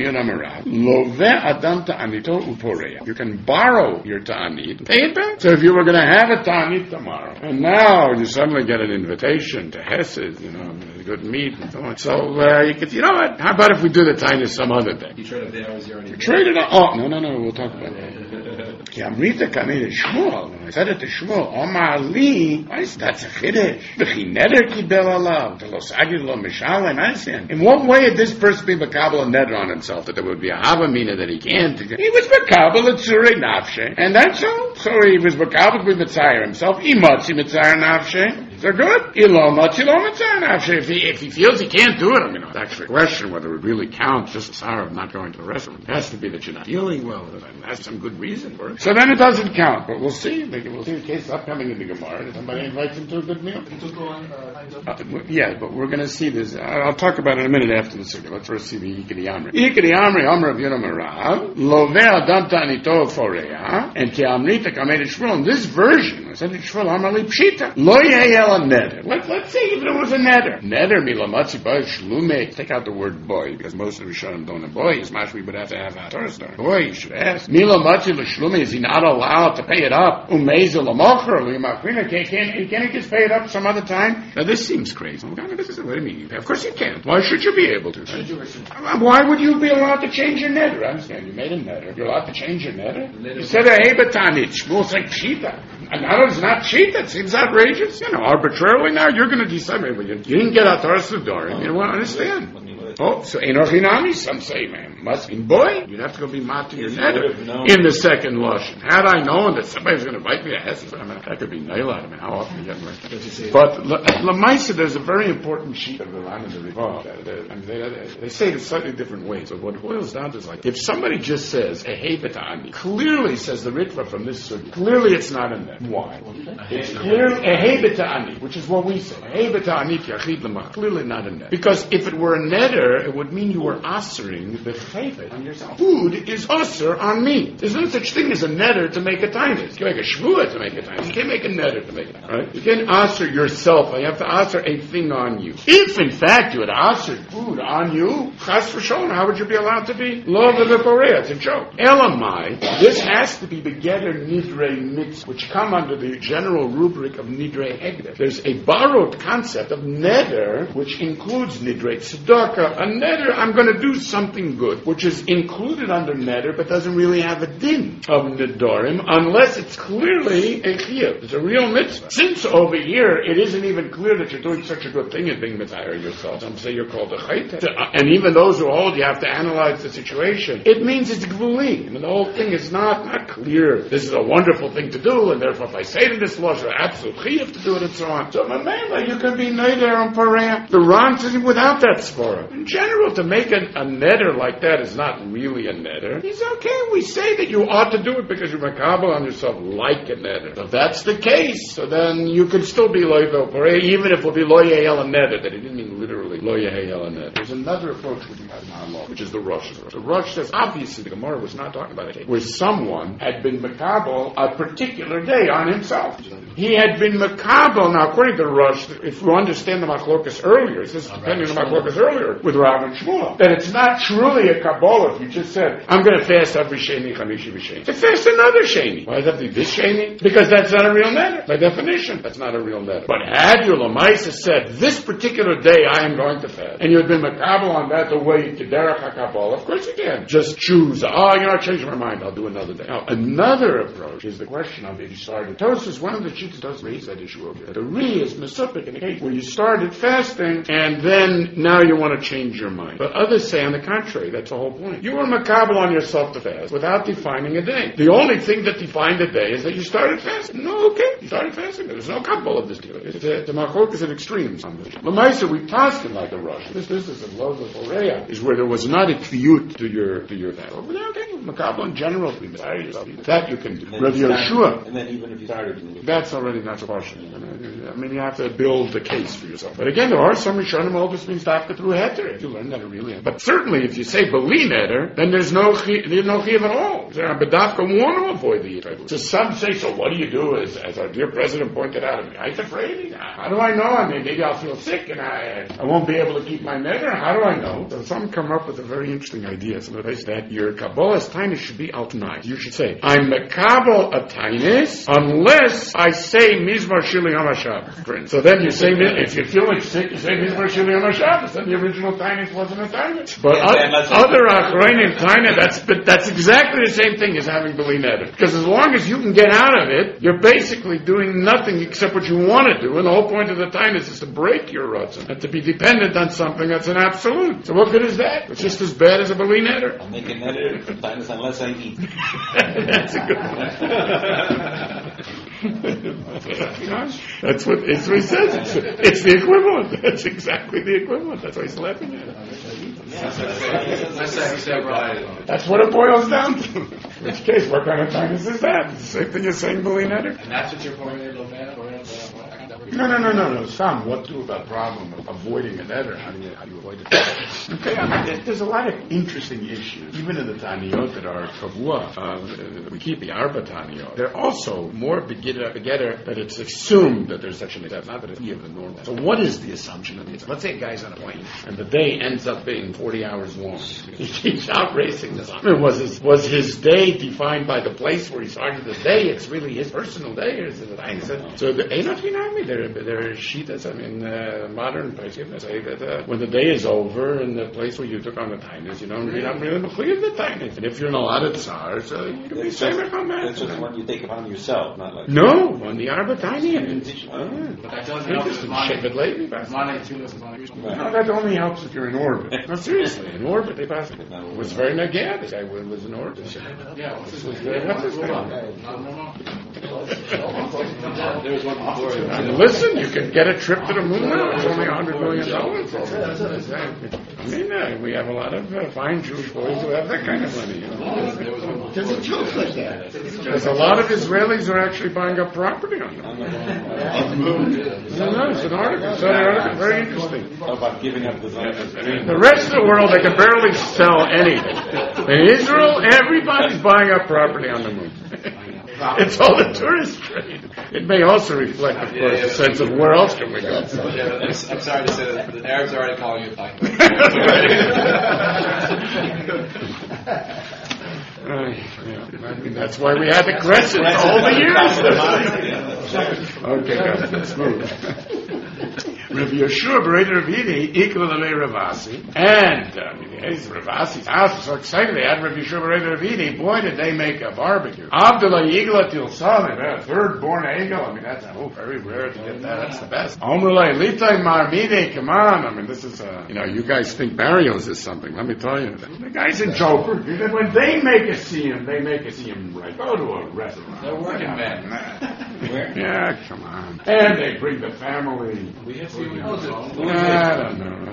You can borrow your ta'anit, pay it back. So if you were going to have a ta'anit tomorrow, and now you suddenly get an invitation to Hesed, you know, good meat and so on. So uh, you could, you know what? How about if we do the ta'anit some other day? You traded the hours you already You traded it? Oh, no, no, no, we'll talk about that. Ki Amrita came to Shmuel. When I said it to Shmuel, Omar Ali, that's a chiddush. V'chi neder kibel alav. V'lo sagid lo mishalem. I understand. In what way had this person been makabel a neder on himself that there would be a havamina that he can't? He was makabel a tzurei nafshe, and that's all. So he was makabel to be mitzayer himself. Imotzi mitzayer nafshe. They're good. If he, if he feels he can't do it, I mean, it's actually a question whether it really counts just a sorrow of not going to the restaurant. It has to be that you're not feeling well. That's some good reason for it. So then it doesn't count. But we'll see. We'll see the case upcoming in the Gemara. Somebody invites him to a good meal. Uh, yeah, but we're going to see this. I'll talk about it in a minute after the circuit. Let's first see the Yikri Amri. Yikri Amri, Amr of Yonam Arav, Love Adam Ta'anito Forea, and Ki Amrita Kamed Shmuel. In this version, I said to Shmuel, Amar Li Pshita. Lo Yehel a neder. Let, let's say if there was a neder. Neder milamatzi boy shlume. Take out the word boy, because most of the Rishonim don't know boy. As much we would have to have a Torah star. Boy, you should ask. Milamatzi l'shlume, is he not allowed to pay it up? Umeizel l'mocher, l'yimachvina, can't he just pay it up some other time? Now this seems crazy. What kind of business? What do you mean? Of course you can't. Why should you be able to? Why would you be allowed to change your neder? I understand. You made a neder. You're allowed to change your neder? You said a hebetanit. Shmuel's like pshita. And now it's not pshita. It seems outrageous. You know, arbitrarily now you're going to decide. Well, you, you didn't get out Torah Sudorim. You don't want to understand. Oh, so Enoch some say, man, must mean boy. You'd have to go be matir your neder in the second lashon. Had I known that somebody's going to invite me to Hesed, I mean, that could be nailed. I mean, how often you get right? But Lamaisa, there's a very important sheet of the line of the Rivah. I mean, they, they say it slightly different ways. But what it boils down to is like, if somebody just says a hebetani, clearly says the Ritva from this surah, clearly it's not in there. Why? It's clearly a hebetani, which is what we say. A hebetani yachid lemach. Clearly not in there. Because if it were a neder, it would mean you were asering the chayvet on yourself. Food is aser on me. There's no such thing as a neder to make a tainus. You can make a shvuah to make a tainus. You can't make a neder to make a tainus. Right? You can't aser yourself. You have to aser a thing on you. If in fact you had asered food on you, chas v'shon, how would you be allowed to be? Lo v'leporea. It's a joke. Elamai, this has to be begetter nidrei mitzvah, which come under the general rubric of nidrei hegder. There's a borrowed concept of neder, which includes nidrei tzedakah. A neder, I'm going to do something good, which is included under neder, but doesn't really have a din of nedarim, unless it's clearly a chiyuv. It's a real mitzvah. Since over here, it isn't even clear that you're doing such a good thing as being mitzvah yourself. Some say you're called a chayte. And even those who hold, you have to analyze the situation. It means it's gvuli. I mean, the whole thing is not, not clear. This is a wonderful thing to do, and therefore if I say to this law, you're absolute chiyuv to do it, and so on. So, Mamela, you can be neder on pareah. The Ran says without that svara. In general, to make a, a neder like that is not really a neder. He's okay. We say that you ought to do it because you're makabel on yourself like a neder. So if that's the case, so then you can still be loyvel parei, even if it will be lo yehel a neder. That he didn't mean literally lo yehel a neder. There's a another approach which we have in our law, which is the Rosh. The Rosh says, obviously, the Gemara was not talking about a case where someone had been makabel a particular day on himself. He had been makabel. Now, according to the Rosh, if you understand the machlokas earlier, it says, depending on the machlokas earlier, with Rav and Shmuel, that it's not truly a kabbalah if you just said, I'm going to fast every Sheni, Chamishi, V'Sheni. To fast another Sheni. Why does it have to be this Sheni? Because that's not a real neder. By definition, that's not a real neder. But had you, Lamaisa, said, this particular day I am going to fast, and you had been makabel on that the way to derech HaKabbalah, of course you can. Just choose, oh, you know, I changed my mind, I'll do another day. Now, another approach is the question of if you started. Tosis, one of the cheats does raise that issue over here. The re is mesupik in a case where you started fasting, and then now you want to change your mind. But others say, on the contrary, that's the whole point. You were makabel on yourself to fast without defining a day. The only thing that defined a day is that you started fasting. No, okay, you started fasting. There's no kabbalah of this deal. It's a, the machlokas at extremes on this. Lamaisa, we passed it like a rush. This business of love of Horeya is where there was not a kviyut to your to your fast. But okay, makabel in general, that you can do. Rav Yehoshua, and then even if you started, that's already not so partial. I mean, you have to build the case for yourself. But again, there are some Rishonim all this means dafka through heter. If you learn that, it really. But certainly, if you say beli neder, then there's no there's no chiv at all. But dafka want to avoid the yitrayvus. So some say, so what do you do? As, as our dear president pointed out, I'm afraid. How do I know? I mean, maybe I'll feel sick and I I won't be able to keep my neder. How do I know? So some come up with a very interesting idea. So they say that your kabbalah's tainus should be al tanai. You should say, I'm mekabel a tainus unless I say mizmar shili yom HaShabbos. So then you say, if you're feeling sick, you say mizmar shili yom HaShabbos. Then the original tainus wasn't a tainus. But yes, other, other achronim tainus, that's but that's exactly the same thing as having beli neder. Because as long as you can get out of it, you're basically doing nothing except what you want to do. And the whole point of the tainus is to break your ratzon and to be dependent on something that's an absolute. So what good is that? It's just as bad as a beli neder. I'll make a neder for tainus unless I eat. That's a good one. That's what it's what he says. It's, it's the equivalent. That's exactly the equivalent. That's why he's laughing at it. That's what it boils down to. In which case, what kind of tainus is that? It's the same thing as saying beli neder. And that's what you're pointing at, No, no, no, no, no. Sam, what do about the problem of avoiding a neder? How do you, how do you avoid it? Okay, I mean, there's a lot of interesting issues, even in the Taniyot that are kavua. Uh, we keep the Arba Taniyot. They're also more begetter, begetter that it's assumed that there's such an exception, not that it's the normal. So what is the assumption of the Let's say a guy's on a plane, and the day ends up being forty hours long. He keeps out racing this. I mean, was his, was his day defined by the place where he started the day? It's really his personal day, or is it a So the Einot Hinami, there there are shitas, I mean, uh, modern places say that uh, when the day is over in the place where you took on the tainus, you don't, you're not really mechuyev the tainus. And if you're in a lot of tsar, so you can be samer on that. That's just one you take upon yourself, not like... No, on the Arba Tainiyot. But that doesn't help if No, that only helps if you're in orbit. No, seriously, in orbit they pass it. It was very nagad, this guy was in orbit. Yeah, what's This this? was very, what's his name? There was one before. And listen, you can get a trip to the moon now. It's only a hundred million dollars. I mean, uh, we have a lot of uh, fine Jewish boys who have that kind of money. You know? There's a joke like that. There's a lot of Israelis who are actually buying up property on them. No, no, it's an article. It's an article. Very interesting. About giving up the Zionists. The rest of the world, they can barely sell anything. In Israel, everybody's buying up property on the moon. It's all the tourist trade. It may also reflect, of course, a sense of where else can we go. Yeah, I'm sorry to say that the Arabs are already calling you a thug. Uh, yeah. I mean, that's why we had the crescent all the years. Okay, guys, let's move. Rav Yehoshua Bereiter Ravini equal to Ravasi, and uh, I mean, it's Ravasi's house was so excited. They had Rav Yehoshua Bereiter Ravini. Boy, did they make a barbecue! Abdullah Yigla Tilsa, they had a third born eagle. I mean, that's oh, very rare to get that. That's the best. Omrulay Litay Marmide, come on! I mean, this is uh, you know, you guys think Barrios is something. Let me tell you, the guys in Joker. When they make a siyum, they make a siyum right. Go to a restaurant. They're working men. Yeah, come on. And they bring the family. We have seen I don't know.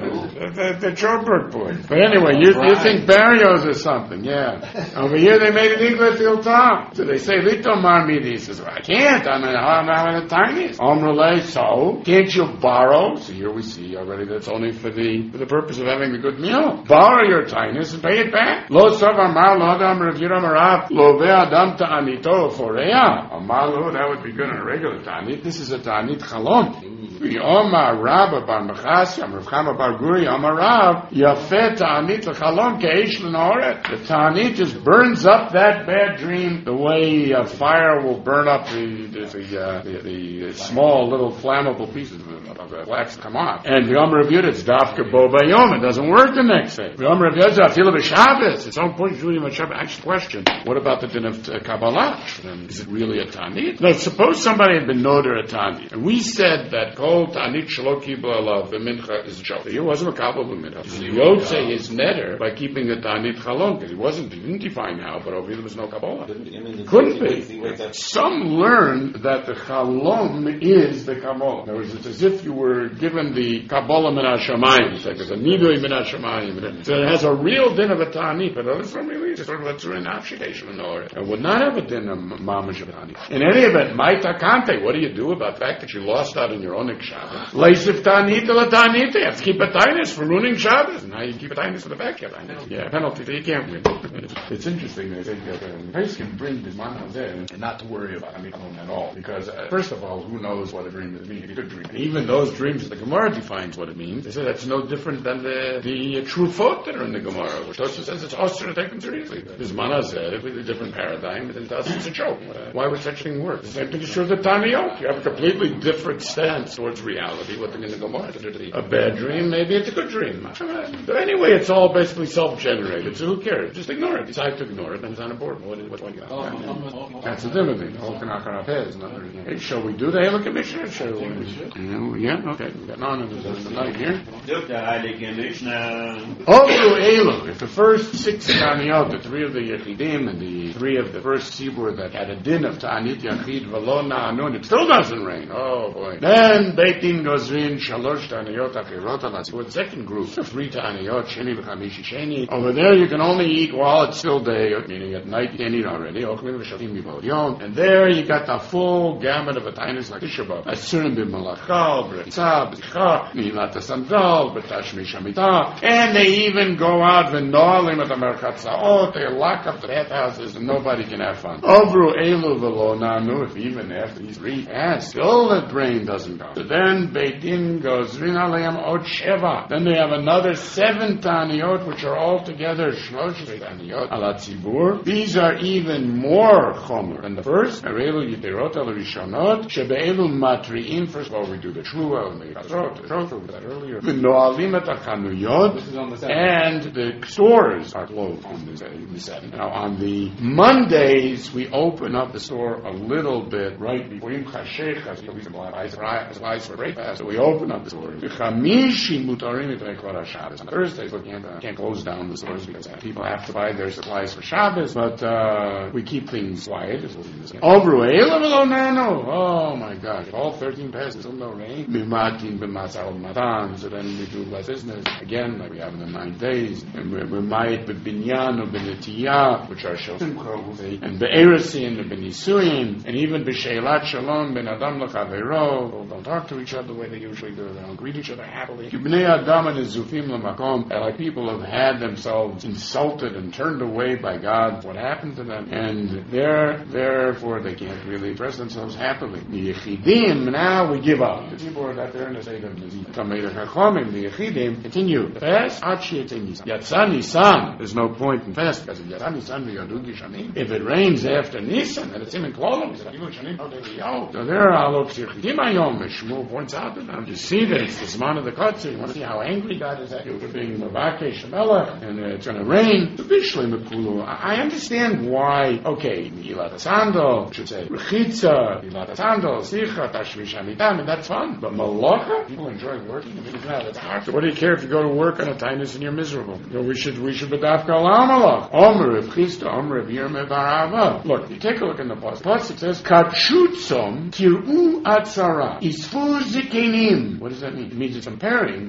The, the, the Joburg boy. But anyway, you, you think Barrios or something, yeah. Over here they made it English till top. So they say, Lito Marmidi. He says, well, I can't. I'm in, I'm, I'm in the tiniest. Omrele, so can't you borrow? So here we see already that's only for the for the purpose of having the good meal. Borrow your tiniest and pay it back. Lo sav amar lo adam reviram arav lo ve adam ta'anito forea. Amar lo, that would be good on a regular ta'anit. This is a ta'anit chalom. Omar Rabba bar Mechasya, Rav Chama bar Guri, Omar Rav, Yafet ta'anit l'chalom ke'ish l'noret. The ta'anit just burns up that bad dream the way a fire will burn up the the, the, uh, the, the small little flammable pieces of, of the wax come off. And the Omar Rav Yehuda, it's dafka bo bayom. It doesn't work the next day. The Omar Rav Yehuda, afil b'Shabbos. It's on point, Julie Mashabbos. Actual question: what about the din of uh, Kabbalah? Um, is it really a ta'anit? Now, suppose somebody had been noder a ta'anit, and we said that kol ta'anit shelo kibla alav b'mincha is joke. He wasn't a kabbalah b'mincha. He yotze his netter by keeping the ta'anit chalom because he wasn't. He didn't define how, but over here there was no kabbalah. Couldn't be. Some learn that the chalom is the kabbalah. In other words, it's as if you were given the kabbalah min hashamayim. It's like it's a nidui min hashamayim. So it has a real din of a ta'anit, but others don't really. It's sort of a tzur application in order. It would not have a din of mamash of ta'anit. In any event, my takante. What do you do about the fact that you lost out in your own Shabbos? Leisif ta'anit la ta'anit. You have to keep a tainus for ruining Shabbos. Now you keep a tainus for the back. Yeah, penalty. You can't win. It's interesting. They think that a place can bring the man there and not to worry about it at all. Because uh, first of all, who knows what a dream is? Means? A good dream. And even those dreams, the Gemara defines what it means. They say that's no different than the the uh, true thought that are in the Gemara, which also says it's also to take them seriously. This mana said with a different paradigm, and to us it's a joke. Uh, why would such thing work? The same thing is true of the Taniyot. You have a completely different stance towards reality. Looking in the Gemara, a bad dream, maybe it's a good dream. But anyway, it's all basically self-generated. So who cares? Just ignore it. Decide to ignore it, and it's not important. What, what, what you got? That's the different thing. Hey, shall we do the Hela Commissioner? Shall we? Yeah, okay. We got none of the night here. Over Elu, if the first six Taniyot, the three of the Yechidim and the three of the first Sibur that had a din of Ta'anit Yachid V'lo Na'anun, it still doesn't rain. Oh boy. Then Beit Din goes in Shalosh Taniyot Achirot Alatzibur. The second group, three Taniyot, Sheni V'chamishi Sheni. Over there you can only eat while it's still day, meaning at night you can't eat already. And there you got the full gamut of a tainus like Tisha B'Av. Asurim B'Malachal, B'Retzah, B'Zicha, Nilat Sandal, B'Tashmi Shamitah. And they even go out V'Noalim at the Merchat Sa'ot. They lock up the bathhouses and nobody can have fun. Ovru Elu V'Lo Nanu, if even after these three fasts, still the rain doesn't come. So then Beit Din goes, Rin Aleim Ot Sheva. Then they have another seven Taniyot, which are all together Shlosh Taniyot Ala Tzibur. These are even more chomer than the first. Arelu Yiterot Al Rishonot, Shebe'elu Matri'in. First of all, we do the Trua and the Chazrot, the Troth, we did that earlier. V'Noalim Et HaChanuyot. And the stores are closed on the seven. Now, on the Mondays, we open up the store a little bit right before Yom Chashech, as we ice for breakfast. So we open up the store. Chamishi Mutarim Yitrekvar HaShabbos. On Thursdays, we can't, uh, can't close down the stores because uh, people have to buy their supplies for Shabbos, but uh, we keep things quiet. Over Oh my God! All thirteen passes, no rain. Mimatin b'masal matan. So then we do less business again, like we have in the nine days. And we might b'binyan or b'netiyah, which are shofim, and b'eresin and b'nisuin, and even b'sheilat shalom ben adam l'chavero. People don't talk to each other the way they usually do. They don't greet each other happily. B'nei adam and zufim l'makom. Like people have had themselves insulted and turned away by God. What happened to them? And they're therefore they can't really express themselves happily. The Yechidim, now we give up. The people are that they're in a state of disease. Tamei Chachomim, the Yechidim, continue. Fast, Achi Yetei Nisan. Yatzah Nisan, there's no point in fast, because if Yatzah Nisan v'yadu Gishanim, if it rains after Nisan, then it's him in Klolim, it's Yadu Gishanim, how they yo. So there are Alok Yechidim Ayom, Shmuel points out to them, you see that it's the Zman of the Kotzer, you want to see how angry God is at you for being Mavake Shemelech, and uh, it's going to rain. I understand why, okay, Ilat Sandal, should say, Rechitza, Ilat Sandal, Sicha, Tashmish Amitam, and that's fun. But Malacha, people enjoy working, I mean, it's not, it's hard. So what do you care if you go to work on a tainus and you're miserable? You know, we should, we should bedafka al Malach. Omer, if Chista, Omer, if Yirme Barava. Look, you take a look in the Pasuk. Pasuk says, Kachutzom, Tir'u Atzara, Isfu Zikenim. What does that mean? It means it's comparing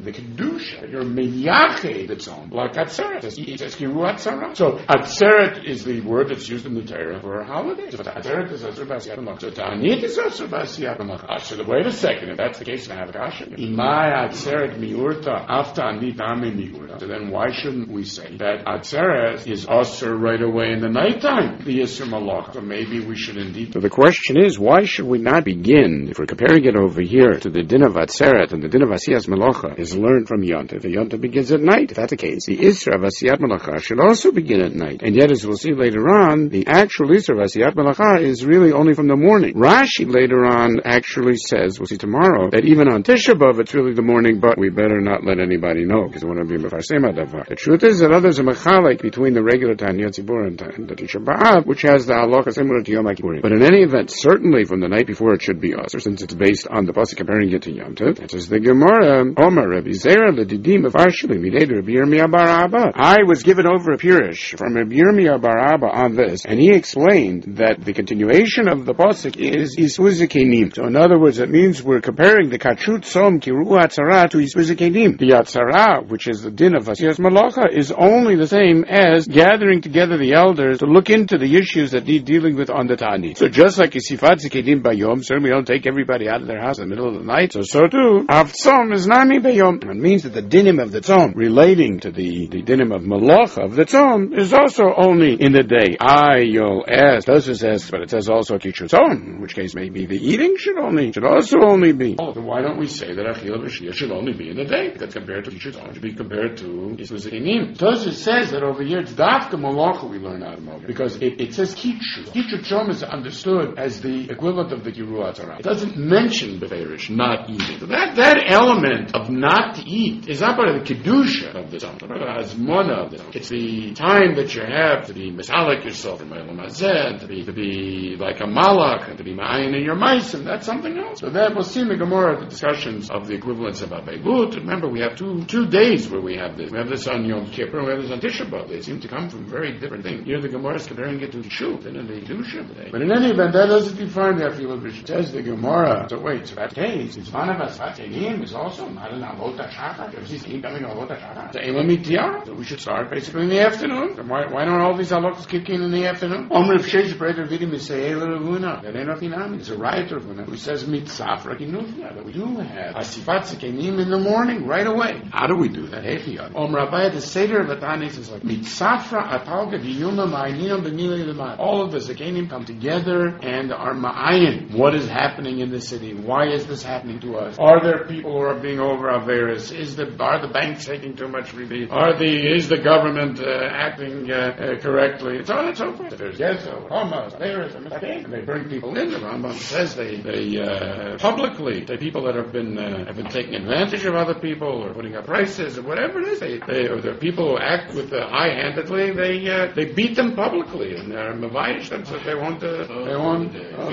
the kedusha, that you're meyached the tzom, like atzeret. It says kiru atzara. So atzeret is the word that's used in the Torah for holidays. So atzeret is asur b'asiyat malacha. So ta'anit is asur b'asiyat malacha. So wait a second, if that's the case, then I have a kasha. Imai atzeret miurta afta anit ame miurta. So then why shouldn't we say that atzeret is asur right away in the nighttime, the asur malacha? So maybe we should indeed. So the question is, why should we not begin, if we're comparing it over here to the din of atzeret, and the din of asiyat malacha is learned from Yontif. The Yontif begins at night. If that's the case, the isra of asiyat malacha should also begin at night. And yet, as we'll see later on, the actual isra of asiyat malacha is really only from the morning. Rashi later on actually says, we'll see tomorrow, that even on Tisha B'Av it's really the morning, but we better not let anybody know, because we want to be mefarsem adavar. The truth is that others are mechalek between the regular Taniyat Tzibur and, and the Tisha B'Av, which has the halacha similar to Yom Kippurim. But in any event, certainly from the night before it should be us, or since it's based on the pasuk comparing it to Yom Tov. It says the Gemara, Omer Rabbi Zera l'didim of Arshili midei Rabbi Yirmiyah bar Abba. I was given over a pirish from Rabbi Yirmiyah bar Abba on this, and he explained that the continuation of the pasuk is Isuzikenim. So in other words, it means we're comparing the Kachut Tzom Kiru Atzara to Isuzikenim. The Atzara, which is the din of Asiyas Malacha, is only the same as gathering together the elders to look into the issues that need dealing with on the Tani. So just like Isifat Zikedim Bayom, certainly we don't take everybody out of their house in the middle of the night, so so too, Av Tzom is Nami Bayom. It means that the dinim of the Tzom, relating to the, the dinim of Malacha of the Tzom, is also only in the day. I, you'll ask, does it says, but it says also Kichut Tzom, in which case maybe the eating should only, should also only be. Oh, then why don't we say that Achil V'Shia should only be in the day? Because compared to Kichut Tzom, should be compared to Isluzikinim. Does it says that over here, it's Dafka Malacha we learn out of Malacha, because it, it says Kichut. Kichut Tzom is understood as the equivalent of the Kiru Atzara. It doesn't mention Beferish, not eating. So that, that element of not to eat is not part of the Kedusha of the Tzom. It's part of the Hazmona of the Tzom. It's the time that you have to be misalik yourself in Ma'alam Hazeh, to be, to be like a Malach, and to be Ma'ayin in your Maisim. That's something else. So that we'll see in the Gemara, the discussions of the equivalence of Abaylut. Remember, we have two two days where we have this. We have this on Yom Kippur, and we have this on Tisha B'Av. They seem to come from very different things. Here the Gemara is comparing it to the Shuv, and in the Kedusha of the day. But in any event, that doesn't define the Afilah B'Shit. Says the Gemara. So wait, so that case, it's one of us, is also not an Avot HaShachar. If he's incoming Avot HaShachar, it's Elam Mitiyah. So we should start basically in the afternoon. So why, why don't all these halachas kick in in the afternoon? Omer of Sheish Breder Vidim Yisrael Ravuna. That ain't nothing on it. It's a riot Ravuna who says Mitzafra Kinufya. That we do have Asifat Zikenim in the morning, right away. How do we do that? Hefiyah. Omer Rabbi, the Seder of Atanis is like Mitzafra Atalga Diyuma Ma'ayinim B'nilei L'mad. All of the Zikenim come together and are Ma'ayin. What is happening in the city? Why is this happening to us? Are there people who are being over Averis? Is the are the banks taking too much relief? Are the is the government uh, acting uh, uh, correctly? It's on and so forth. There's yes, Hamas, Averis, and they bring people in. The Rambam says they they uh, publicly the people that have been uh, have been taking advantage of other people or putting up prices or whatever it is. They, they or the people who act with uh, high-handedly. They uh, they beat them publicly and they're mavayish them so they won't uh, they won't. Oh,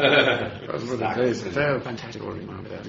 those were the days. It's a fantastic story.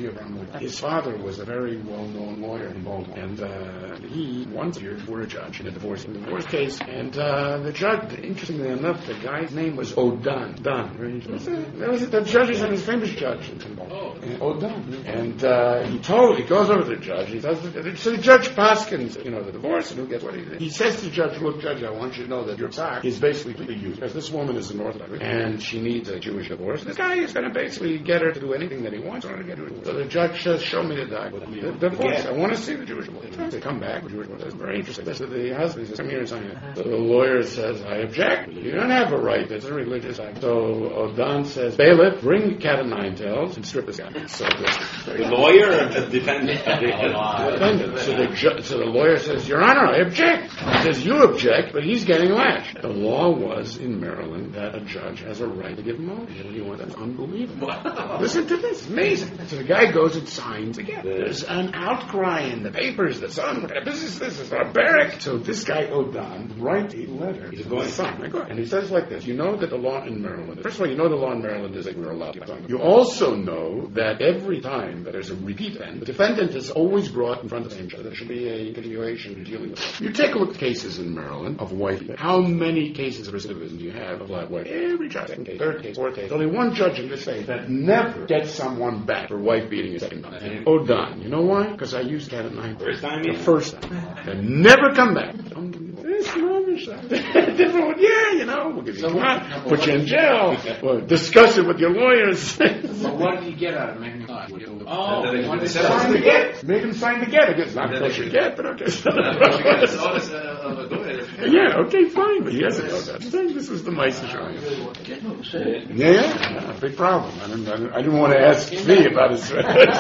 His father was a very well-known lawyer in Baltimore, and uh, he once appeared for a judge in a divorce in a divorce case. And uh, the judge, interestingly enough, the guy's name was O'Dunn. Dunn. That was the judge is his famous judge in Baltimore. Oh. O'Dunn. And uh, he told, he goes over to the judge. He does. So the judge paskins, you know, the divorce, and who gets what he did. He says to the judge, "Look, judge, I want you to know that your sock is basically completely used because this woman is an Orthodox and she needs a Jewish divorce. This guy is going to basically get her to do anything that he wants in order to get her to divorce." So the judge says, "Show me the document. The divorce. I want to see the Jewish divorce." They come back with Jewish divorce. That's very interesting. So the husband says, "Come here and sign it." So the lawyer says, "I object. You don't have a right. That's a religious act." So O'Donnell says, "Bailiff, bring cat of nine tails and strip this guy." So the, the lawyer or the defendant? The defendant. So the, ju- so the lawyer says, "Your Honor, I object." He says, "You object, but he's getting lashed." The law was in Maryland that a judge has a right to give him over. You want that's unbelievable. Wow. Listen to this. It's amazing. So the guy goes and signs again. There's an outcry in the papers. The Sun, this is this is barbaric. So this guy O'Donnell writes a letter to the Sun, and he says like this: "You know that the law in Maryland. First of all, you know the law in Maryland is that we're allowed to sign. You also know that every time that there's a repeat event, the defendant is always brought in front of the same judge. There should be a continuation of dealing with it. You take a look at cases in Maryland of wife. How many cases of recidivism do you have of black wife? Every judge, second case, third case, fourth case. There's only one judge in this state that never gets someone back for wife beating a second time. O'Donnell. You know why? time, because I used that at nine. First time, The yeah. first time. And never come back. Don't give me this rubbish. Different one. Yeah, you know, we'll give you So one, what- put you in jail, well, discuss it with your lawyers. So what did you get out of making a Oh, Then they what can is sell that? it. Sign the get. Make him sign the get. I guess not Then kosher they can- get, but okay. It's all this, uh, of a good. Yeah, okay, fine, but he hasn't know that. This was the Meister Shrine. Yeah, yeah, big problem. I didn't, I didn't, I didn't want to ask Zvi about his.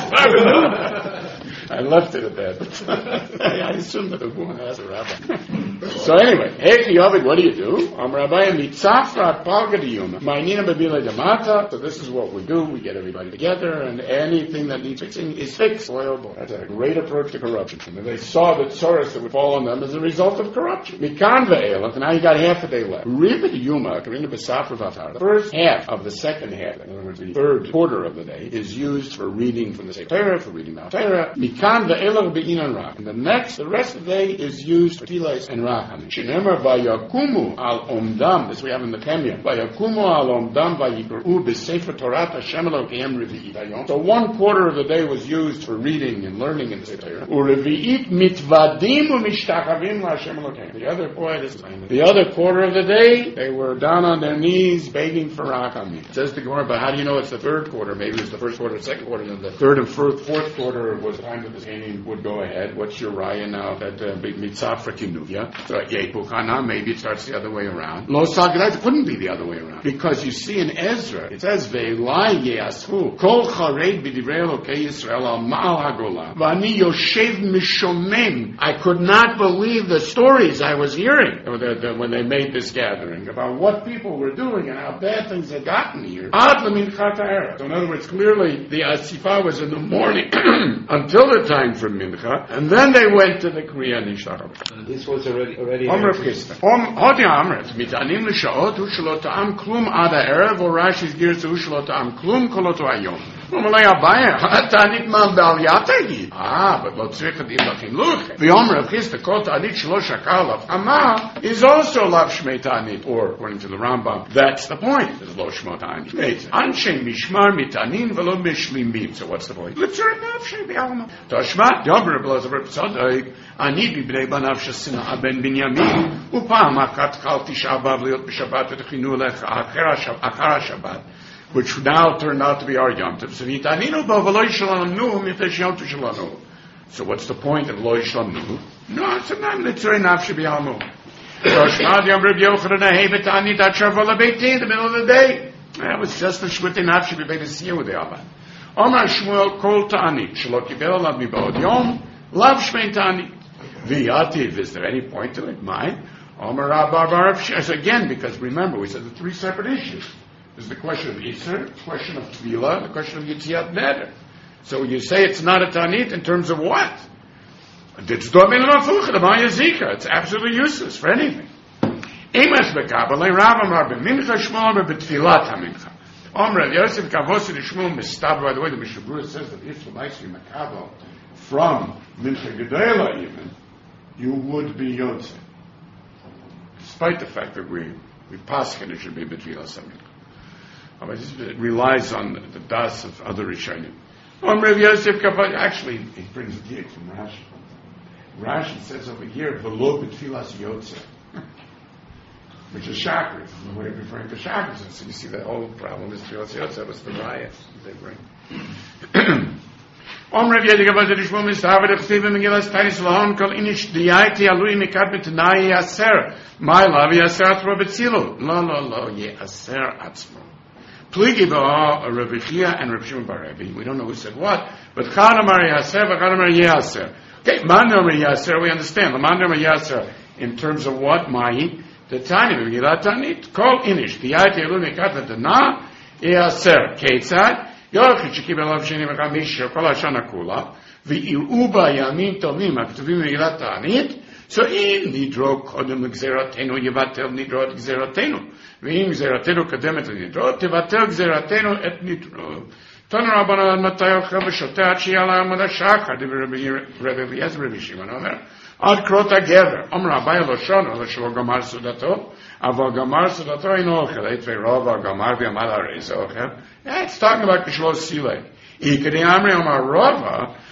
I left it at that. I assumed that the woman has a rabbi. So anyway, hey, Yovid, what do you do? I'm Rabbi Mitzafra Palgadiyum. Ma'inina Babila Damata. So this is what we do. We get everybody together, and anything that needs fixing is fixed. Spoilable. That's a great approach to corruption. And they saw the tsuras that would fall on them as a result of corruption. Mikan ve'elach. Now you got half a day left. Ribid Yuma, Karina B'Safra Vatar. The first half of the second half, in other words, the third quarter of the day, is used for reading from the Sefer Torah, for reading Mount Torah. Mikan ve'elach be'inan rach. And the next, the rest of the day is used for Tilas and Racham. Shinemar vayakumu al omdam. This we have in the Kemya. Vayakumu al omdam vayikru b'Sefer Torah Hashem Elokeim revi'it hayom. So one quarter of the day was used for reading and learning in the Sefer Torah. Urevi'it mitvadim u'mishtachavim la'Hashem Elokeim. The other, boy, this is the other quarter of the day, they were down on their knees begging for Rachamim. It says the Gemara, but how do you know it's the third quarter? Maybe it was the first quarter, the second quarter, and then the third and fourth, fourth quarter was the time that the Canaan would go ahead. What's your raya now? That uh, mitzafra kinuvia. So yepuchana, maybe it starts the other way around. Lo sagrat, it couldn't be the other way around. Because you see in Ezra, it says, ve'elai ye'ashu, kol chared b'divrei Elokei Yisrael al ma'al hagolah, v'ani yoshev mishomem. I could not believe the stories I was hearing when they made this gathering about what people were doing and how bad things had gotten here. Ad l'minchat ha'erev. So in other words, clearly the Asifah was in the morning until the time for Mincha, and then they went to the Kriya Nishtachah. This was already already. Omer Chisda. Om Hodi Amret mitanim l'shaot hu shelo ta'am klum ad ha'erev or Rashi's girsa hu shelo ta'am klum koloto hayom. Omelei Abaye ta'anit man b'al yatagi. Ah, but lo tzrich adim l'chinuch. The Omer Chisda kol ta'anit shelo shakal lav ama is also lav shmei ta'anit, or according to the Rambam, that's the point. Is lo shmo ta'anit. Anshe mishmar mitanin v'lo mishlimim. So what's the point? L'tzrich nafshei b'alma. Toshma Yomer Blazer Tzadok ani b'bnei banav shesina ben Binyamin upam akat chal tisha b'av liot b'Shabbat v'techinu lech achar Shabbat, which now turned out to be our Yom Tov. So v'yitaninu bo v'lo yishlamnu mifesh Yom Tov shalanu. So what's the point of lo yishlamnu? No, it's not litzrei nafshi b'almu. Toshma Yom Reb Yochanan hey v'tani dat shavol abeiti in the middle of the day. That was just the shvutei nafshi b'beit Siyah the Abba. Omar Shmuel kol ta'anit shelo kibel alav mibod yom lav shmei ta'anit v'yativ. Is there any point to it? Mine. Omar Rabba Barav. Again, because remember we said the three separate issues. There's the question of Isser, the question of Tvila, the question of Yitziat Neder. So you say it's not a ta'anit in terms of what? It's domin l'mafuch, the Maya Zika. It's absolutely useless for anything. Emes bekabel Rav Amar b'mincha shmol b'tfilat ha'mincha. Omra Yosef Kavosi Shmuel Mistab. By the way, the Mishnah Berurah says that if the Maisi Makabel from Mincha Gedela even, you would be Yosef, despite the fact that we we paskin it should be B'tfilah Samin. It relies on the, the das of other Rishonim. Omra Yosef Kavosi. Actually, he brings it here from Rashi. Rashi says over here, V'lo B'tfilas Yosef, which is chakras, and we're referring to chakras. And so you see the whole problem is Tfilas Yosef, was the riots they bring. Om Rav Yedi Gavaz Rishmon Mistav Rechtiv Megillas Tanis Lahon Kol Inish Diyaiti Alui Mikad B'Tanai Yaser My Love Yaser Atro B'Tzilu Lo Lo Lo Yaser Atzmo Pligi B'O Rav Yechia and Rav Shimon Bar Rebbe. We don't know who said what, but Chad Amar Yaser V'Chad Amar Yaser. Okay, Man Amar Yaser we understand. The Man Amar Yaser in terms of what? Mahi the Tanya Megillat Tanit Kol Inish Diyaiti Alui Mikad B'Tanai Yaser Ketzad Yochid shekibel alav sheni v'chamish kol hashana kula v'iru b'yamim tovim haktuvim b'megillat ta'anit. So im nidro kodem l'gzeratenu yivatel nidro et gzeratenu v'im gzeratenu kademet l'nidro tivatel gzeratenu et nidro. Tanu Rabbanan ad matay yochel v'shoteh ad sheyala amad hashachar divrei Rebbe Eliezer Rebbe Shimon Omer ad krota gever Omer Abaye lo shono lo shelo gamar sudato aval gamar sudato ino ochel eitvei rov al gamar v'yamad harei ze ochel. Yeah, it's talking about Kishlos Silei. Ikadi Amri Omar Rava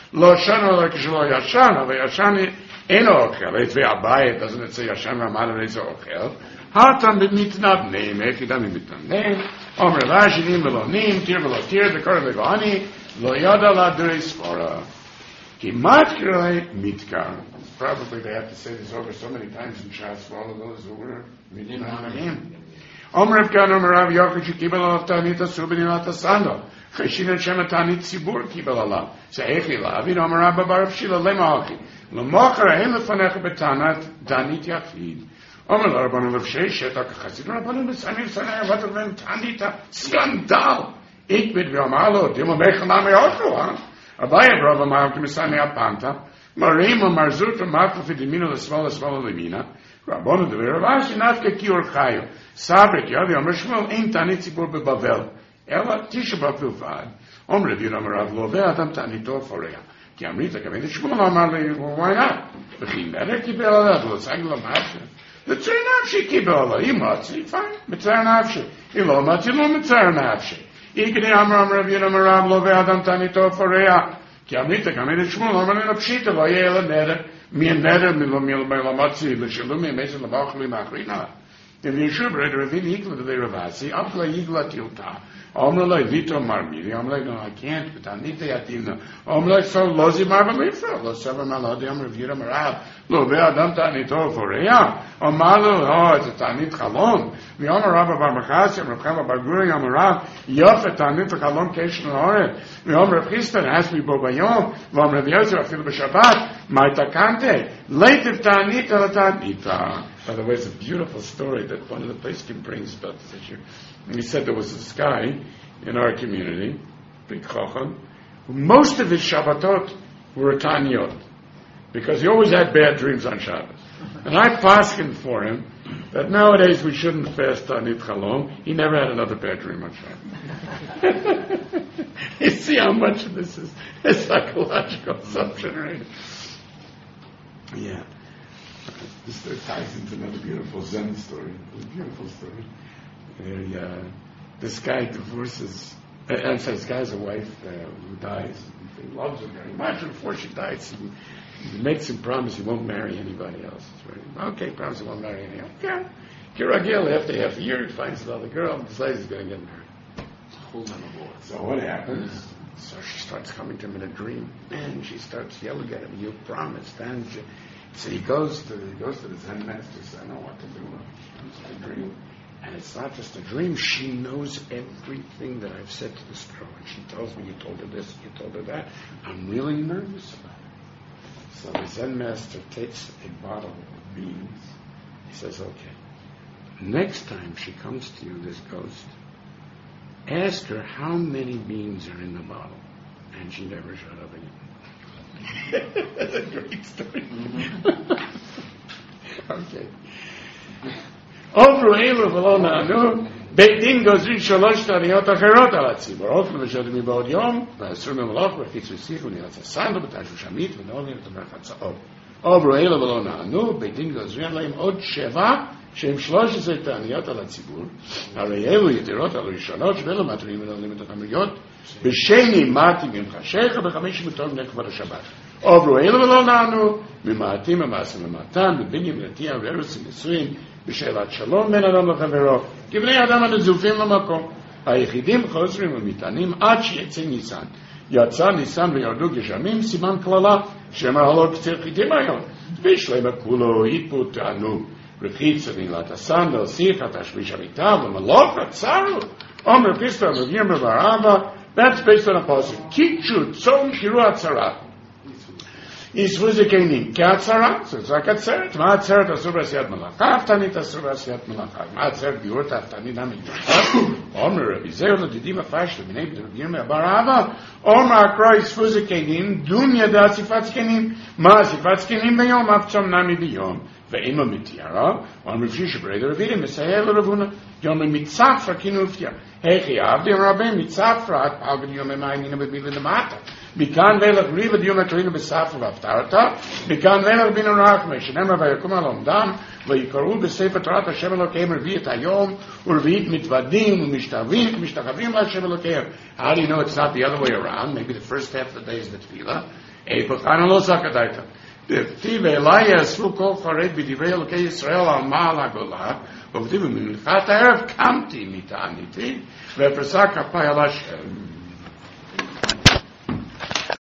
Lo shana like shlo yashana, v'yashani eno ochel. It's ve'abayit, doesn't it say yashan v'amad is ochel? Hatam b'mitnad name, if you don't mitnad name, omer vashinim v'lonim, tir v'lotir, v'kor v'vani, lo yada la d'rispora. Ki matkiroi mitkar. Probably they have to say this over so many times in Shas for all of those who were reading on him. Omer Evkan, Omer Rav Yochid, she kibel alav ta'anit asubin ilat asando. Cheshin et shem ta'anit tzibur kibel alav. Se'echi lavid, Omer Rabba bar Shila lemachi. L'mocher ha'en lefanecha betanat ta'anit yafid. Omer l'Rabbanu Rav Sheshet, ha'chasid Rabbanu b'samir sanay avatar v'em ta'anita. Skandal! Ik bid v'yamalo, dimo mechanam eochu, ha? Abaya Rav Amar k'misanay apanta. Marim Marzuta Marfa Fidimino the small small Limina, Rabona the Ravashi Nafka Kior Chayo, Sabrik Yavi Amrishmal Ain Tanitzibur Bavel, Ella Tisha Bafilfad, Omre Vinamarav Love Adam Tanito Forea, Kiamrita Kamin Shmul Amali, why not? But he better keep it all that was Angla Masha. The Ternavshi Kibala, Imatsi, fine, Miternavshi, Iloma Tilom Miternavshi. Ikni Amram Vinamarav Love Adam Tanito Forea. כי אמרית, כמית שמול, אמרנו לפשיטה, לא יהיה אלא נדר, מי נדר מלמדצי, לשלומי, מייסן לבאוכלי מאחרינה. אם ישוב רד רבין יגלה דבי רבסי, אבלה יגלה תילתה. אמר לו, ויתו מרמירי, אמר לו, I can't, ותענית יתינה. אמר לו, so לא זימר במפרע, לא סבר מלאדי, אמר וירה מרב, לא באדם תעניתו פוריה. אמר לו, לא, זה תענית חלום. ואמר רבא בר מחסי, אמר חמא בר גורי, אמר רב, יופי תענית החלום כשן האורץ. ואמר רב חיסטן, הסמי בו ביום, ואמר רב יוסר, אפילו בשבת, מה התקנתי? ליטב תענית על התעניתה. By the way, it's a beautiful story that one of the Peskim brings about this issue. And he said there was this guy in our community, big chacham, who most of his Shabbatot were Tanyot, because he always had bad dreams on Shabbos. And I paskin for him that nowadays we shouldn't fast Tanit Chalom. He never had another bad dream on Shabbos. You see how much of this is a psychological assumption, right? Yeah. This story ties into another beautiful Zen story. A beautiful story. Where, uh, this guy divorces, uh, I'm sorry, this guy has a wife uh, who dies. He loves her very much. Before she dies, he, he makes him promise he won't marry anybody else. Right? Okay, promise he won't marry anyone. Okay. Kiragil, after half a year, he finds another girl and decides he's going to get married. Hold on the board. So what happens? So she starts coming to him in a dream, and she starts yelling at him, "You promised," and she, so he goes to he goes to the Zen master. Says, "I know what to do." It's a dream, and it's not just a dream. She knows everything that I've said to this girl, and she tells me, "You told her this, you told her that." I'm really nervous about it. So the Zen master takes a bottle of beans. He says, "Okay, next time she comes to you, this ghost, ask her how many beans are in the bottle," and she never shut up again. That's a great story. Okay. Over Elu v'lo na'anu, Beit Din gozrin shalosh ta'aniyot acherot al hatzibur. Ofnu v'shodim mibod yom, v'asur memoloch v'chitzu sichu niratza sandu b'tashu shamit v'nolim v'tamachatzaot. Over Elu v'lo na'anu, Beit Din gozrin leim od sheva, שהם שלוש עשרה תעניות על הציבור, הרי אלו יתירות על ראשונות, ואלו מטרים ונעלים את החמריות, בשני מעטים עם חשך, ובחמש מתום נכבד השבת. עוברו אלו ולא נענו, ממעטים המעשים למעטן, בבנים לתייה וארץ ונישואין, בשאלת שלום בין אדם לחברו, כבני אדם הנזופים למקום. היחידים חוזרים ומטענים עד שיצא ניסן. יצא ניסן וירדו גשמים, סימן כללה, שמא הלא קציר חידים היום. בשלמה כולו היפו תענו. Repeats in la tasanda sicha tashmish amitav malach tsaru omer pista v'yemar barava. That's based on a pasuk. Kichu tzom kiru atzara. Is v'zekenim katzara. So it's like atzeret. Ma atzeret asur b'asiyat malacha. Aftanit asur b'asiyat malacha. Ma atzeret biurt aftanit amitav. Omer Rabbi Zeir l'didim afash l'minei b'yemar barava. Omer akrais v'zekenim dunya da'asifat kenim. Ma asifat kenim b'yom aftzom nami b'yom. ואימא מתיירה, ואומר רבישי ברדה רבידי, מסייע לרבונה, יומי מצפרה כינופיה. היכי עבדי רבי מצפרה, עד פלגן יומי מעיינינה במילה למטה. מכאן ואילך ריבה דיום הקרינו בספרה והפתרתה, מכאן ואילך בינו רחמי, שנאמר ויקום על עומדם, ויקראו בספר תורת השם אלוקיהם רביעית היום, ורביעית מתוודים ומשתחווים, ומשתחווים להשם אלוקיהם. How do you know it's not the other way around? Maybe the first half of the day is the tefillah, איפות, אני לא סקדאיתם. דכתיב אלי יאספו כל חרד בדברי אלוקי ישראל על מעל הגולה, וכתיב במנחת הערב קמתי מתעניתי, ופרסה כפי על השם.